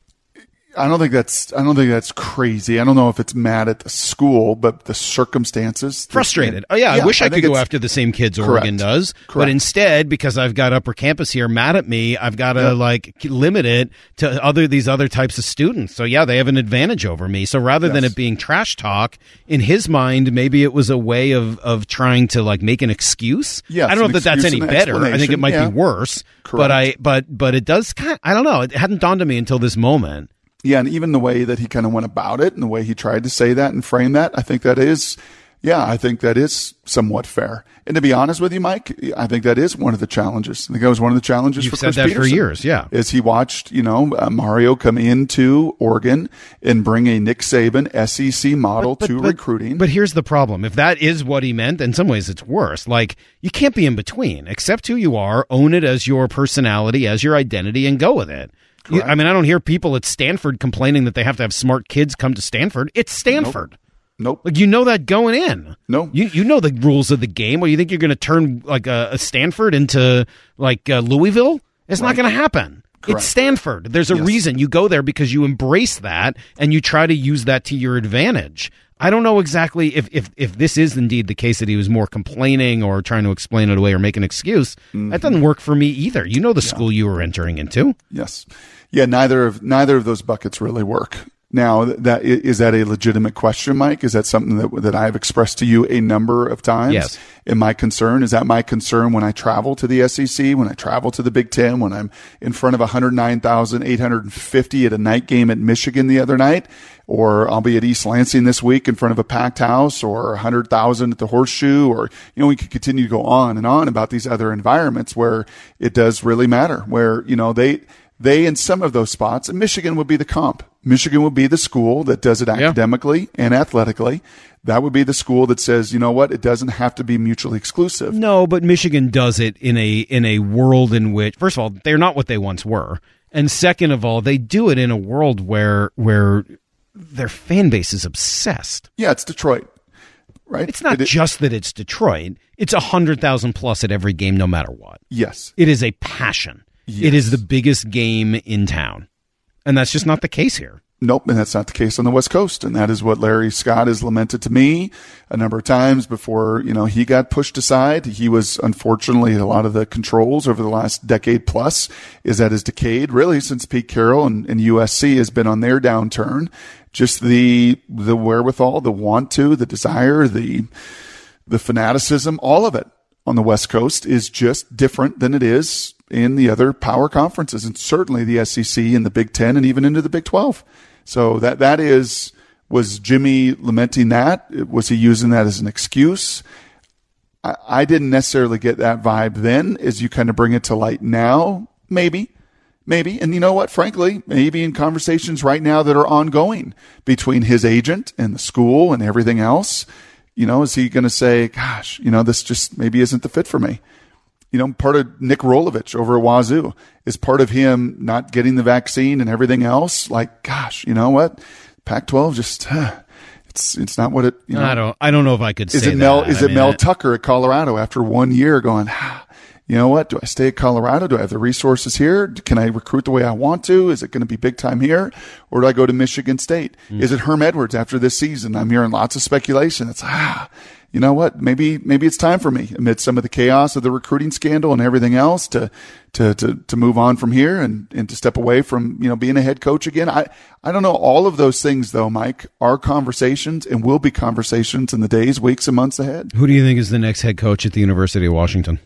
I don't think that's I don't think that's crazy. I don't know if it's mad at the school, but the circumstances. Frustrated. Oh yeah, yeah I wish I, I could go after the same kids correct. Oregon does, Correct. But instead, because I've got Upper Campus here mad at me, I've got to yep. like limit it to other these other types of students. So yeah, they have an advantage over me. So rather yes. than it being trash talk, in his mind, maybe it was a way of of trying to like make an excuse. Yes, I don't know that that's any better. I think it might yeah. be worse. Correct. But I but but it does kind of, I don't know. It hadn't dawned on me until this moment. Yeah, and even the way that he kind of went about it and the way he tried to say that and frame that, I think that is, yeah, I think that is somewhat fair. And to be honest with you, Mike, I think that is one of the challenges. I think that was one of the challenges You've for said Chris that Peterson. for years, yeah. Is he watched, you know, uh, Mario come into Oregon and bring a Nick Saban S E C model but, but, to but, recruiting. But here's the problem. If that is what he meant, in some ways it's worse. Like, you can't be in between. Accept who you are, own it as your personality, as your identity, and go with it. You, I mean, I don't hear people at Stanford complaining that they have to have smart kids come to Stanford. It's Stanford. Nope. Nope. Like, you know that going in. No. You you know the rules of the game. Or you think you're going to turn like a, a Stanford into like uh, Louisville? It's right. not going to happen. Correct. It's Stanford. There's a yes. reason you go there, because you embrace that and you try to use that to your advantage. I don't know exactly if, if, if this is indeed the case that he was more complaining or trying to explain it away or make an excuse. Mm-hmm. That doesn't work for me either. You know the yeah. school you were entering into. Yes. Yeah, neither of neither of those buckets really work. Now, that is that a legitimate question, Mike? Is that something that that I've expressed to you a number of times? Yes. And my concern, is that my concern when I travel to the S E C, when I travel to the Big Ten, when I'm in front of one hundred nine thousand eight hundred fifty at a night game at Michigan the other night, or I'll be at East Lansing this week in front of a packed house, or one hundred thousand at the Horseshoe, or, you know, we could continue to go on and on about these other environments where it does really matter, where, you know, they, They, in some of those spots, and Michigan would be the comp. Michigan would be the school that does it academically yeah. and athletically. That would be the school that says, you know what, it doesn't have to be mutually exclusive. No, but Michigan does it in a in a world in which, first of all, they're not what they once were. And second of all, they do it in a world where where their fan base is obsessed. Yeah, it's Detroit, right? It's not it, just that it's Detroit. It's one hundred thousand plus at every game, no matter what. Yes. It is a passion. Yes. It is the biggest game in town. And that's just not the case here. Nope, and that's not the case on the West Coast. And that is what Larry Scott has lamented to me a number of times before, you know, he got pushed aside. He was, unfortunately, a lot of the controls over the last decade plus is that has decayed, really, since Pete Carroll and, and U S C has been on their downturn. Just the the wherewithal, the want to, the desire, the the fanaticism, all of it on the West Coast is just different than it is in the other power conferences, and certainly the S E C and the Big Ten and even into the Big twelve. So that that is, was Jimmy lamenting that? Was he using that as an excuse? I, I didn't necessarily get that vibe then. As you kind of bring it to light now, maybe. Maybe. And you know what? Frankly, maybe in conversations right now that are ongoing between his agent and the school and everything else, you know, is he going to say, gosh, you know, this just maybe isn't the fit for me? You know, part of Nick Rolovich over at Wazoo is part of him not getting the vaccine and everything else. Like, gosh, you know what? Pac twelve just, uh, it's it's not what it, you know. I don't, I don't know if I could is say it Mel, that. Is I it mean, Mel I, Tucker at Colorado after one year going, ah, you know what? Do I stay at Colorado? Do I have the resources here? Can I recruit the way I want to? Is it going to be big time here? Or do I go to Michigan State? Mm. Is it Herm Edwards after this season? I'm hearing lots of speculation. It's, ah, you know what? Maybe, maybe it's time for me amid some of the chaos of the recruiting scandal and everything else to, to, to, to move on from here and, and to step away from, you know, being a head coach again. I, I don't know. All of those things though, Mike, are conversations and will be conversations in the days, weeks, and months ahead. Who do you think is the next head coach at the University of Washington?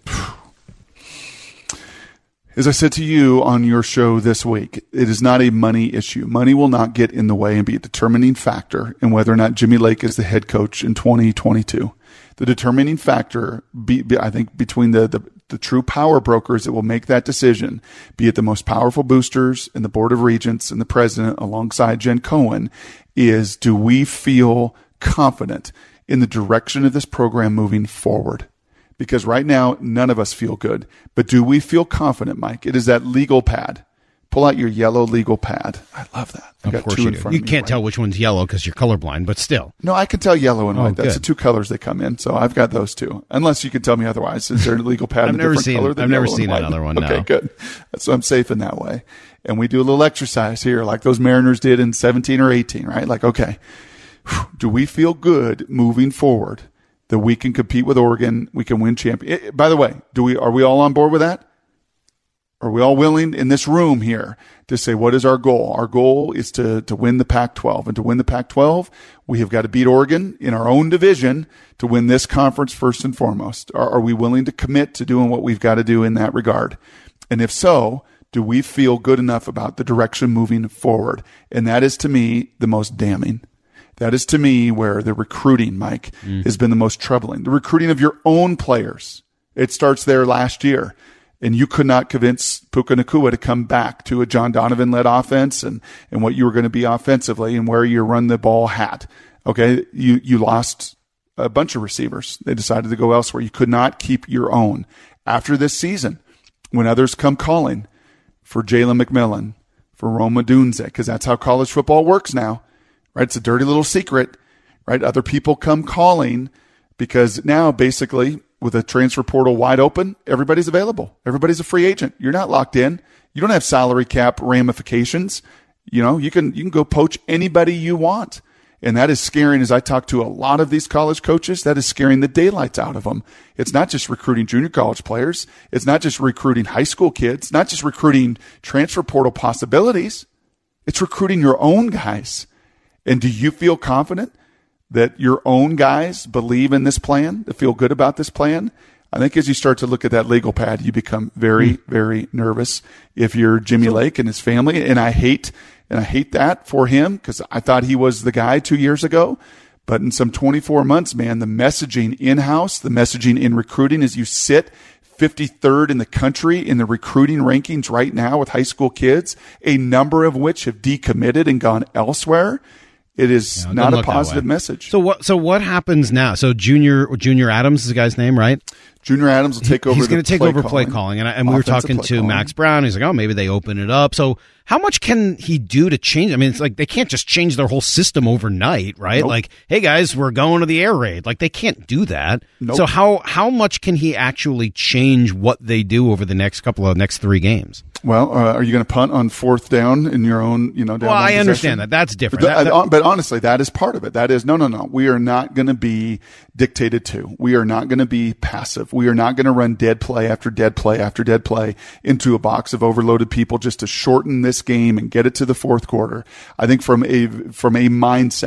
As I said to you on your show this week, it is not a money issue. Money will not get in the way and be a determining factor in whether or not Jimmy Lake is the head coach in twenty twenty-two. The determining factor, be, be, I think, between the, the, the true power brokers that will make that decision, be it the most powerful boosters and the Board of Regents and the president alongside Jen Cohen, is do we feel confident in the direction of this program moving forward? Because right now, none of us feel good. But do we feel confident, Mike? It is that legal pad. Pull out your yellow legal pad. I love that. I of got course two you in do. front You of me can't right. tell which one's yellow because you're colorblind, but still. No, I can tell yellow and Oh, white. That's good. the two colors they come in. So I've got those two. Unless you can tell me otherwise. Is there a legal pad I've in a never different seen- color than I've never yellow and seen white? another one, Okay, no. good. So I'm safe in that way. And we do a little exercise here like those Mariners did in seventeen or eighteen, right? Like, okay, do we feel good moving forward that we can compete with Oregon, we can win champion? By the way, do we are we all on board with that? Are we all willing in this room here to say, what is our goal? Our goal is to, to win the Pac twelve. And to win the Pac twelve, we have got to beat Oregon in our own division to win this conference first and foremost. Are, are we willing to commit to doing what we've got to do in that regard? And if so, do we feel good enough about the direction moving forward? And that is, to me, the most damning. That is, to me, where the recruiting, Mike, mm. has been the most troubling. The recruiting of your own players. It starts there last year. And you could not convince Puka Nacua to come back to a John Donovan-led offense and, and what you were going to be offensively and where you run the ball hat. Okay, you, you lost a bunch of receivers. They decided to go elsewhere. You could not keep your own. After this season, when others come calling for Jalen McMillan, for Roma Dunze, because that's how college football works now, right? It's a dirty little secret, right? Other people come calling because now basically – with a transfer portal wide open, everybody's available. Everybody's a free agent. You're not locked in. You don't have salary cap ramifications. You know, you can you can go poach anybody you want. And that is scaring, as I talk to a lot of these college coaches, that is scaring the daylights out of them. It's not just recruiting junior college players. It's not just recruiting high school kids, not just recruiting transfer portal possibilities. It's recruiting your own guys. And do you feel confident that your own guys believe in this plan, to feel good about this plan? I think as you start to look at that legal pad, you become very, very nervous if you're Jimmy Lake and his family. And I hate, and I hate that for him because I thought he was the guy two years ago. But in some twenty-four months, man, the messaging in-house, the messaging in recruiting as you sit fifty-third in the country in the recruiting rankings right now with high school kids, a number of which have decommitted and gone elsewhere. It is yeah, it not a positive message. So what? So what happens now? So Junior Junior Adams is the guy's name, right? Junior Adams will take over. He's going to take play over calling. play calling, and, I, and we were Offensive talking play to calling. Max Brown. He's like, "Oh, maybe they open it up." So how much can he do to change? I mean, it's like they can't just change their whole system overnight, right? Nope. Like, hey guys, we're going to the air raid. Like they can't do that. Nope. So how how much can he actually change what they do over the next couple of next three games? Well, uh, are you going to punt on fourth down in your own, you know, down Well, one I possession? understand that. That's different. But, That- that- but honestly, that is part of it. That is, no, no, no. We are not going to be dictated to. We are not going to be passive. We are not going to run dead play after dead play after dead play into a box of overloaded people just to shorten this game and get it to the fourth quarter. I think from a, from a mindset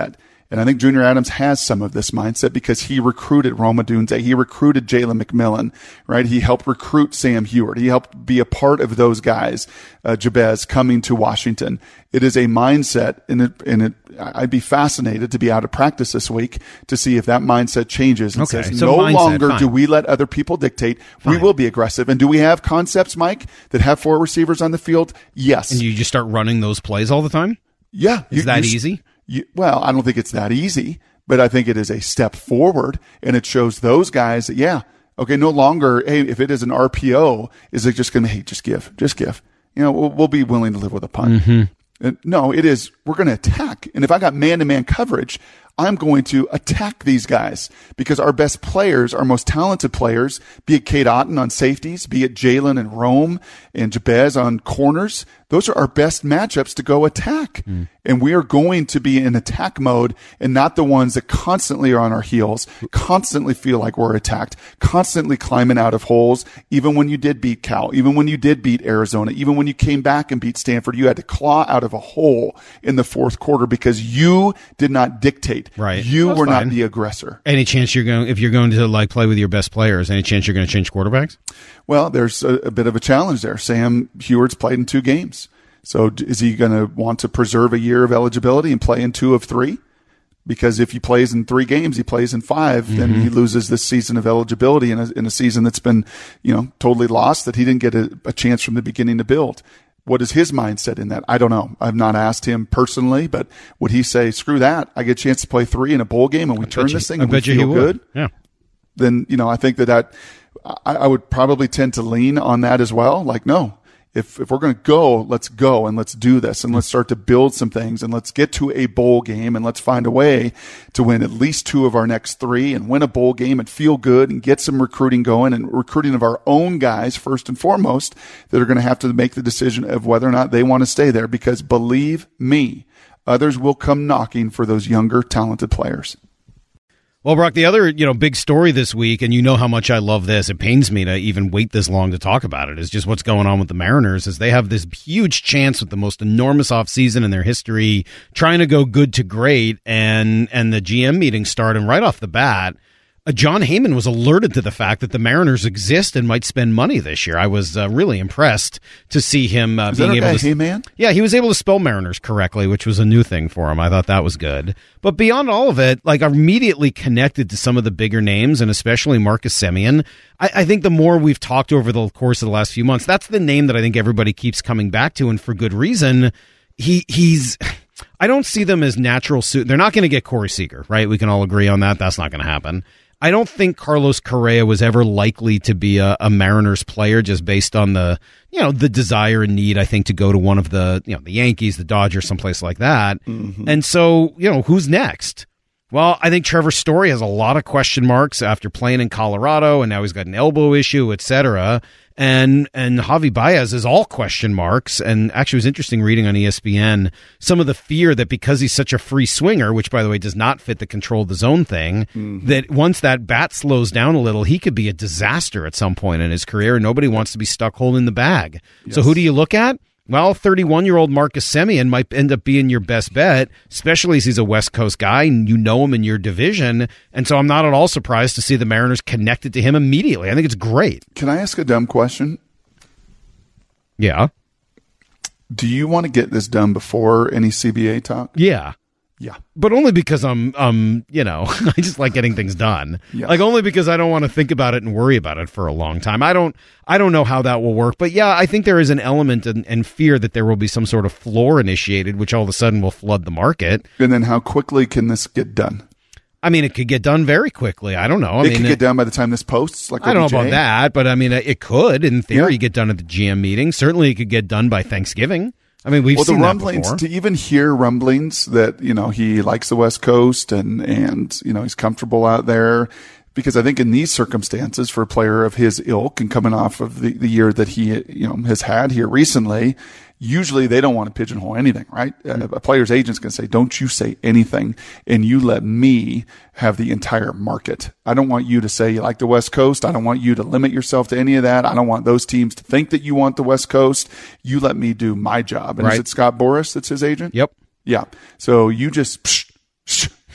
And I think Junior Adams has some of this mindset because he recruited Rome Odunze. He recruited Jalen McMillan, right? He helped recruit Sam Heward. He helped be a part of those guys, uh, Jabez, coming to Washington. It is a mindset, and it, and it, I'd be fascinated to be out of practice this week to see if that mindset changes and okay, says, so no mindset, longer fine. do we let other people dictate. Fine. We will be aggressive. And do we have concepts, Mike, that have four receivers on the field? Yes. And you just start running those plays all the time? Yeah. Is you, that you, easy? You, well, I don't think it's that easy, but I think it is a step forward, and it shows those guys that, yeah, okay, no longer, hey, if it is an R P O, is it just going to, hey, just give, just give. You know, we'll, we'll be willing to live with a punt. Mm-hmm. And no, it is, we're going to attack. And if I got man-to-man coverage, I'm going to attack these guys because our best players, our most talented players, be it Cade Otton on safeties, be it Jalen and Rome and Jabez on corners, those are our best matchups to go attack. Mm. And we are going to be in attack mode and not the ones that constantly are on our heels, constantly feel like we're attacked, constantly climbing out of holes. Even when you did beat Cal, even when you did beat Arizona, even when you came back and beat Stanford, you had to claw out of a hole in the fourth quarter because you did not dictate. Right. You That's were fine. not the aggressor. Any chance you're going, if you're going to like play with your best players, any chance you're going to change quarterbacks? Well, there's a, a bit of a challenge there. Sam Heward's played in two games. So is he going to want to preserve a year of eligibility and play in two of three? Because if he plays in three games, he plays in five, mm-hmm. then he loses this season of eligibility in a, in a season that's been, you know, totally lost, that he didn't get a, a chance from the beginning to build. What is his mindset in that? I don't know. I've not asked him personally, but would he say, screw that, I get a chance to play three in a bowl game and we I turn you, this thing I and we bet you feel he good? Would. Yeah. Then, you know, I think that, that I, I would probably tend to lean on that as well. Like, no. If if we're going to go, let's go and let's do this and let's start to build some things and let's get to a bowl game and let's find a way to win at least two of our next three and win a bowl game and feel good and get some recruiting going and recruiting of our own guys first and foremost that are going to have to make the decision of whether or not they want to stay there, because believe me, others will come knocking for those younger, talented players. Well, Brock, the other, you know, big story this week, and you know how much I love this, it pains me to even wait this long to talk about it, is just what's going on with the Mariners, is they have this huge chance with the most enormous offseason in their history, trying to go good to great, and and the G M meetings start, and right off the bat, Uh, John Heyman was alerted to the fact that the Mariners exist and might spend money this year. I was uh, really impressed to see him uh, Is being that able okay, to. Heyman? Yeah, he was able to spell Mariners correctly, which was a new thing for him. I thought that was good. But beyond all of it, like, I'm immediately connected to some of the bigger names, and especially Marcus Semien. I, I think the more we've talked over the course of the last few months, that's the name that I think everybody keeps coming back to, and for good reason. He he's. I don't see them as natural suit. They're not going to get Corey Seager, right? We can all agree on that. That's not going to happen. I don't think Carlos Correa was ever likely to be a, a Mariners player, just based on the, you know, the desire and need, I think, to go to one of the, you know, the Yankees, the Dodgers, someplace like that. Mm-hmm. And so, you know, who's next? Well, I think Trevor Story has a lot of question marks after playing in Colorado, and now he's got an elbow issue, et cetera. And and Javi Baez is all question marks. And actually, it was interesting reading on E S P N some of the fear that because he's such a free swinger, which, by the way, does not fit the control the zone thing, mm-hmm. that once that bat slows down a little, he could be a disaster at some point in his career, and nobody wants to be stuck holding the bag. Yes. So who do you look at? Well, thirty-one-year-old Marcus Semien might end up being your best bet, especially as he's a West Coast guy and you know him in your division. And so I'm not at all surprised to see the Mariners connected to him immediately. I think it's great. Can I ask a dumb question? Yeah. Do you want to get this done before any C B A talk? Yeah. Yeah. But only because I'm, um, you know, I just like getting things done. Yes. Like, only because I don't want to think about it and worry about it for a long time. I don't, I don't know how that will work. But yeah, I think there is an element and, and fear that there will be some sort of floor initiated, which all of a sudden will flood the market. And then how quickly can this get done? I mean, it could get done very quickly. I don't know. I it mean, could get it, done by the time this posts. Like I don't O B J. know about that, but I mean, it could, in theory, Yeah. get done at the G M meeting. Certainly, it could get done by Thanksgiving. I mean, we've well, seen the that rumblings, before. to even hear rumblings that, you know, he likes the West Coast and, and, you know, he's comfortable out there, because I think in these circumstances for a player of his ilk and coming off of the, the year that he, you know, has had here recently, usually they don't want to pigeonhole anything, right? Mm-hmm. A player's agent's going to say, don't you say anything, and you let me have the entire market. I don't want you to say you like the West Coast. I don't want you to limit yourself to any of that. I don't want those teams to think that you want the West Coast. You let me do my job. And right. Is it Scott Boras that's his agent? Yep. Yeah. So you just, psh, psh,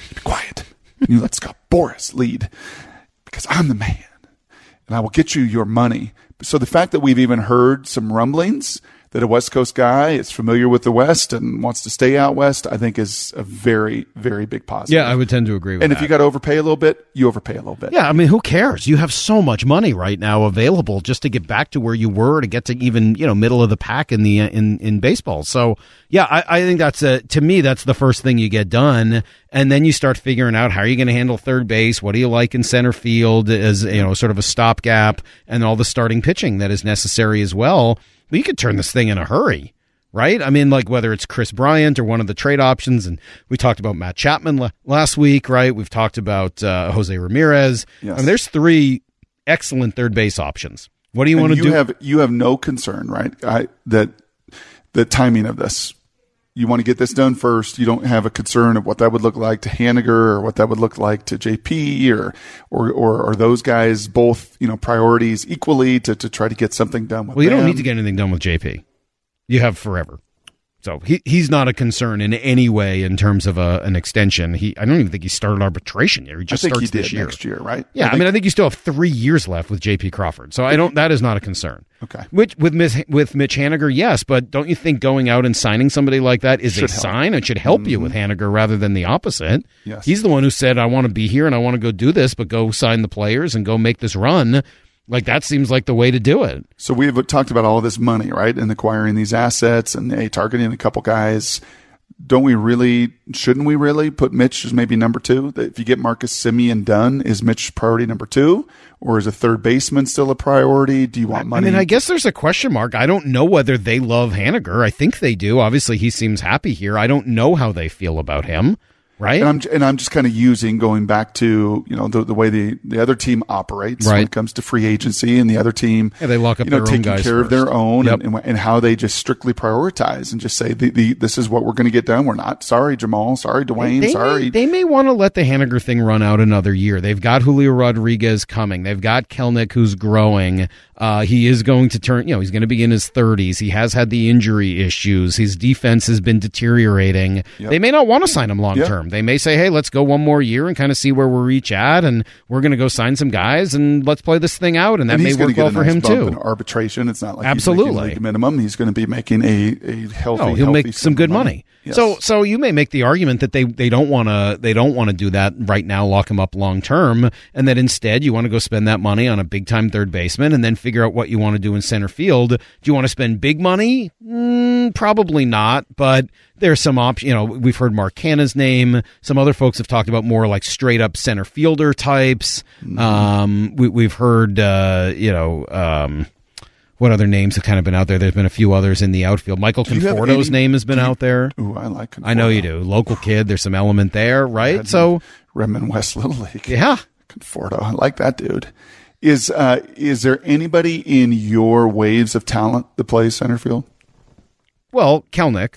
Be quiet. You let Scott Boras lead because I'm the man and I will get you your money. So the fact that we've even heard some rumblings that a West Coast guy is familiar with the West and wants to stay out West, I think is a very, very big positive. Yeah, I would tend to agree with and that. And if you got to overpay a little bit, you overpay a little bit. Yeah, I mean, who cares? You have so much money right now available just to get back to where you were, to get to even, you know, middle of the pack in the in, in baseball. So, yeah, I, I think that's a, to me, that's the first thing you get done. And then you start figuring out how are you going to handle third base? What do you like in center field as, you know, sort of a stopgap, and all the starting pitching that is necessary as well. Well, you could turn this thing in a hurry. Right? I mean, like whether it's Chris Bryant or one of the trade options, and we talked about Matt Chapman l- last week, right? We've talked about uh, Jose Ramirez. Yes. I mean, there's three excellent third base options. What do you want to you do? Have, you have no concern, right? I, that the timing of this. You want to get this done first. You don't have a concern of what that would look like to Haniger or what that would look like to J P or or or, or those guys both, you know, priorities equally to, to try to get something done with Well, you them. don't need to get anything done with J P. You have forever. So he he's not a concern in any way in terms of a, an extension. He I don't even think he started arbitration yet. He just I think starts he did this year. next year, right? Yeah, I, I, think, mean, I think you still have three years left with J P Crawford. So I don't. That is not a concern. Okay. Which with Miss, with Mitch Haniger, yes, but don't you think going out and signing somebody like that is Should a help. sign? It should help Mm-hmm. you with Haniger rather than the opposite. Yes. He's the one who said, "I want to be here and I want to go do this, but go sign the players and go make this run." Like, that seems like the way to do it. So we've talked about all this money, right, and acquiring these assets and hey, targeting a couple guys. Don't we really, shouldn't we really put Mitch as maybe number two? If you get Marcus Semien done, is Mitch priority number two? Or is a third baseman still a priority? Do you want money? I mean, I guess there's a question mark. I don't know whether they love Haniger. I think they do. Obviously, he seems happy here. I don't know how they feel about him. Right. And I'm and I'm just kind of using going back to, you know, the, the way the, the other team operates right. when it comes to free agency, and the other team, yeah, they lock up you know, their taking own guys care first. of their own yep. and, and how they just strictly prioritize and just say the, the this is what we're going to get done. We're not sorry, Jamal. Sorry, Dwayne. They, they sorry. May, they may want to let the Haniger thing run out another year. They've got Julio Rodriguez coming. They've got Kelnick, who's growing. Uh, he is going to turn, you know, he's going to be in his thirties. He has had the injury issues. His defense has been deteriorating. Yep. They may not want to sign him long Yep. term. They may say, hey, let's go one more year and kind of see where we're each at, and we're going to go sign some guys and let's play this thing out. And that and may he's work get well a for nice him bump too. in arbitration. It's not like Absolutely. he's making league minimum. He's going to be making a, a healthy. No, he'll healthy make some good money. Yes. So, so you may make the argument that they, they don't want to they don't want to do that right now, lock him up long term, and that instead you want to go spend that money on a big time third baseman, and then figure out what you want to do in center field. Do you want to spend big money? Mm, probably not, but there's some option. You know, we've heard Mark Canna's name. Some other folks have talked about more like straight up center fielder types. Mm-hmm. Um, we, we've heard, uh, you know. Um, What other names have kind of been out there? There's been a few others in the outfield. Michael Conforto's name has been you, out there. Ooh, I like Conforto. I know you do. Local kid. There's some element there, right? So Redmond West Little League. Yeah. Conforto. I like that dude. Is uh, is there anybody in your waves of talent that plays center field? Well, Kelnick.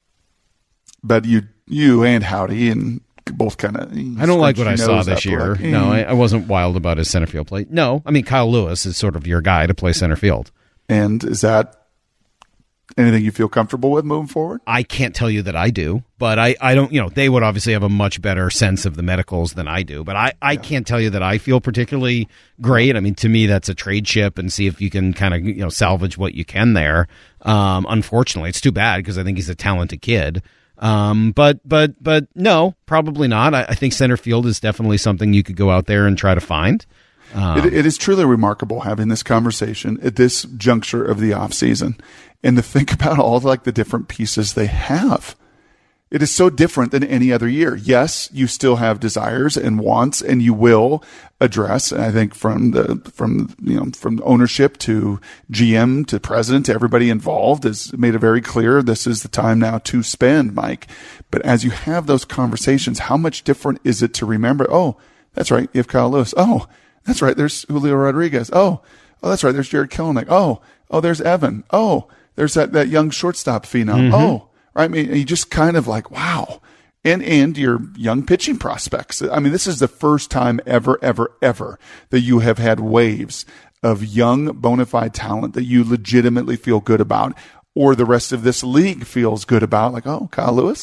But you you and Howdy and both kind of. I don't like what I saw this year. Like, eh. No, I, I wasn't wild about his center field play. No, I mean, Kyle Lewis is sort of your guy to play center field. And is that anything you feel comfortable with moving forward? I can't tell you that I do, but I, I don't, you know, they would obviously have a much better sense of the medicals than I do, but I, I yeah. can't tell you that I feel particularly great. I mean, to me, that's a trade chip and see if you can kind of, you know, salvage what you can there. Um, unfortunately, it's too bad because I think he's a talented kid. Um, but, but, but no, probably not. I, I think center field is definitely something you could go out there and try to find. Um, it, it is truly remarkable having this conversation at this juncture of the off season, and to think about all like the different pieces they have. It is so different than any other year. Yes, you still have desires and wants, and you will address. And I think from the from you know from ownership to G M to president to everybody involved has made it very clear this is the time now to spend, Mike. But as you have those conversations, how much different is it to remember? Oh, that's right, you have Kyle Lewis. Oh, that's right, there's Julio Rodriguez. Oh, oh, that's right, there's Jared Kelnick. Oh, oh, there's Evan. Oh, there's that that young shortstop phenom. Mm-hmm. Oh. Right? I mean, you just kind of like, wow. And, and your young pitching prospects. I mean, this is the first time ever, ever, ever that you have had waves of young bona fide talent that you legitimately feel good about, or the rest of this league feels good about. Like, oh, Kyle Lewis,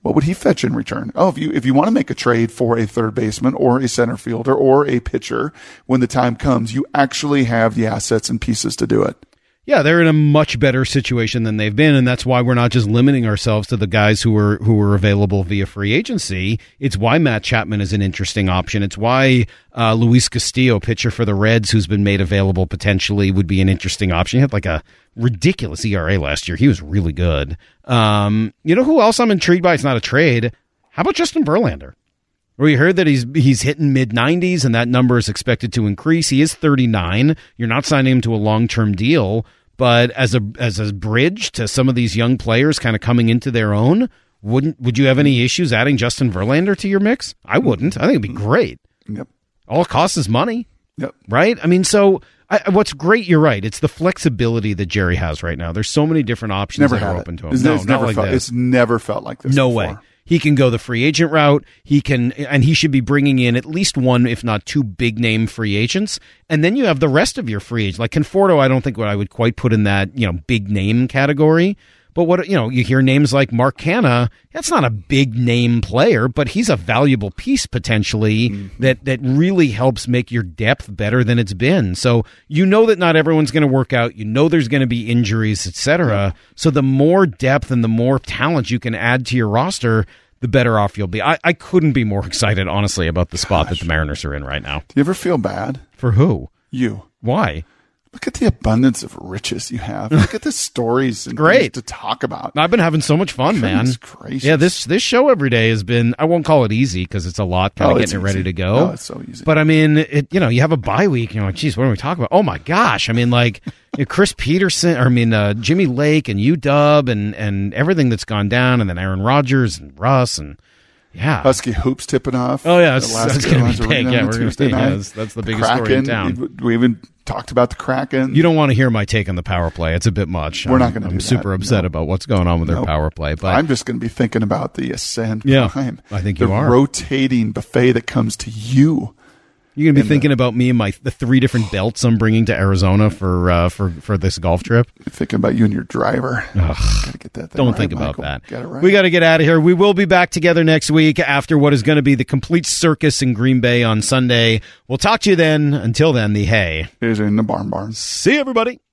What would he fetch in return? Oh, if you if you want to make a trade for a third baseman or a center fielder or a pitcher, when the time comes, you actually have the assets and pieces to do it. Yeah, they're in a much better situation than they've been, and that's why we're not just limiting ourselves to the guys who are who are available via free agency. It's why Matt Chapman is an interesting option. It's why uh, Luis Castillo, pitcher for the Reds, who's been made available potentially, would be an interesting option. He had like a ridiculous E R A last year. He was really good. Um, you know who else I'm intrigued by? It's not a trade. How about Justin Verlander? We heard that he's he's hitting mid nineties, and that number is expected to increase. He is thirty-nine. You're not signing him to a long-term deal, but as a as a bridge to some of these young players kind of coming into their own, wouldn't would you have any issues adding Justin Verlander to your mix? I wouldn't. I think it'd be great. Yep. All it costs is money. Yep. Right? I mean, so I, what's great, you're right, it's the flexibility that Jerry has right now. There's so many different options Never that are had open it. to him. It's, no, it's not never like felt, this. It's never felt like this No before. way. He can go the free agent route. He can, and he should be bringing in at least one, if not two, big name free agents. And then you have the rest of your free agents. Like Conforto, I don't think what I would quite put in that, you know, big name category. But what, you know, you hear names like Mark Canha. That's not a big name player, but he's a valuable piece potentially mm-hmm. that, that really helps make your depth better than it's been. So you know that not everyone's going to work out. You know there's going to be injuries, et cetera. Yeah. So the more depth and the more talent you can add to your roster, the better off you'll be. I, I couldn't be more excited, honestly, about the spot Gosh. that the Mariners are in right now. Do you ever feel bad? For who? You. Why? Look at the abundance of riches you have. Look at the stories and Great. things to talk about. I've been having so much fun, man. Gracious. Yeah, this this show every day has been, I won't call it easy because it's a lot kind of oh, getting it ready easy. to go. No, it's so easy. But I mean, it, you know, you have a bye week and you're like, geez, what are we talking about? Oh my gosh. I mean, like you know, Chris Peterson, or I mean, uh, Jimmy Lake and U-Dub and, and everything that's gone down, and then Aaron Rodgers and Russ and yeah. Husky hoops tipping off. Oh, yeah. That's, that's going to be big. Yeah, we're going to yeah, that's, that's the biggest Kraken, story in town. We even talked about the Kraken. You don't want to hear my take on the power play. It's a bit much. We're I'm, not going to I'm do super that. upset no. about what's going on with their no. power play. But I'm just going to be thinking about the Ascend yeah, Prime. I think the you are. The rotating buffet that comes to you. You're going to be thinking the, about me and my the three different belts I'm bringing to Arizona for uh, for for this golf trip. Thinking about you and your driver. Gotta get that. Don't right, think about Michael. that. Get it right. We got to get out of here. We will be back together next week after what is going to be the complete circus in Green Bay on Sunday. We'll talk to you then. Until then, the hay is in the barn barn. See you, everybody.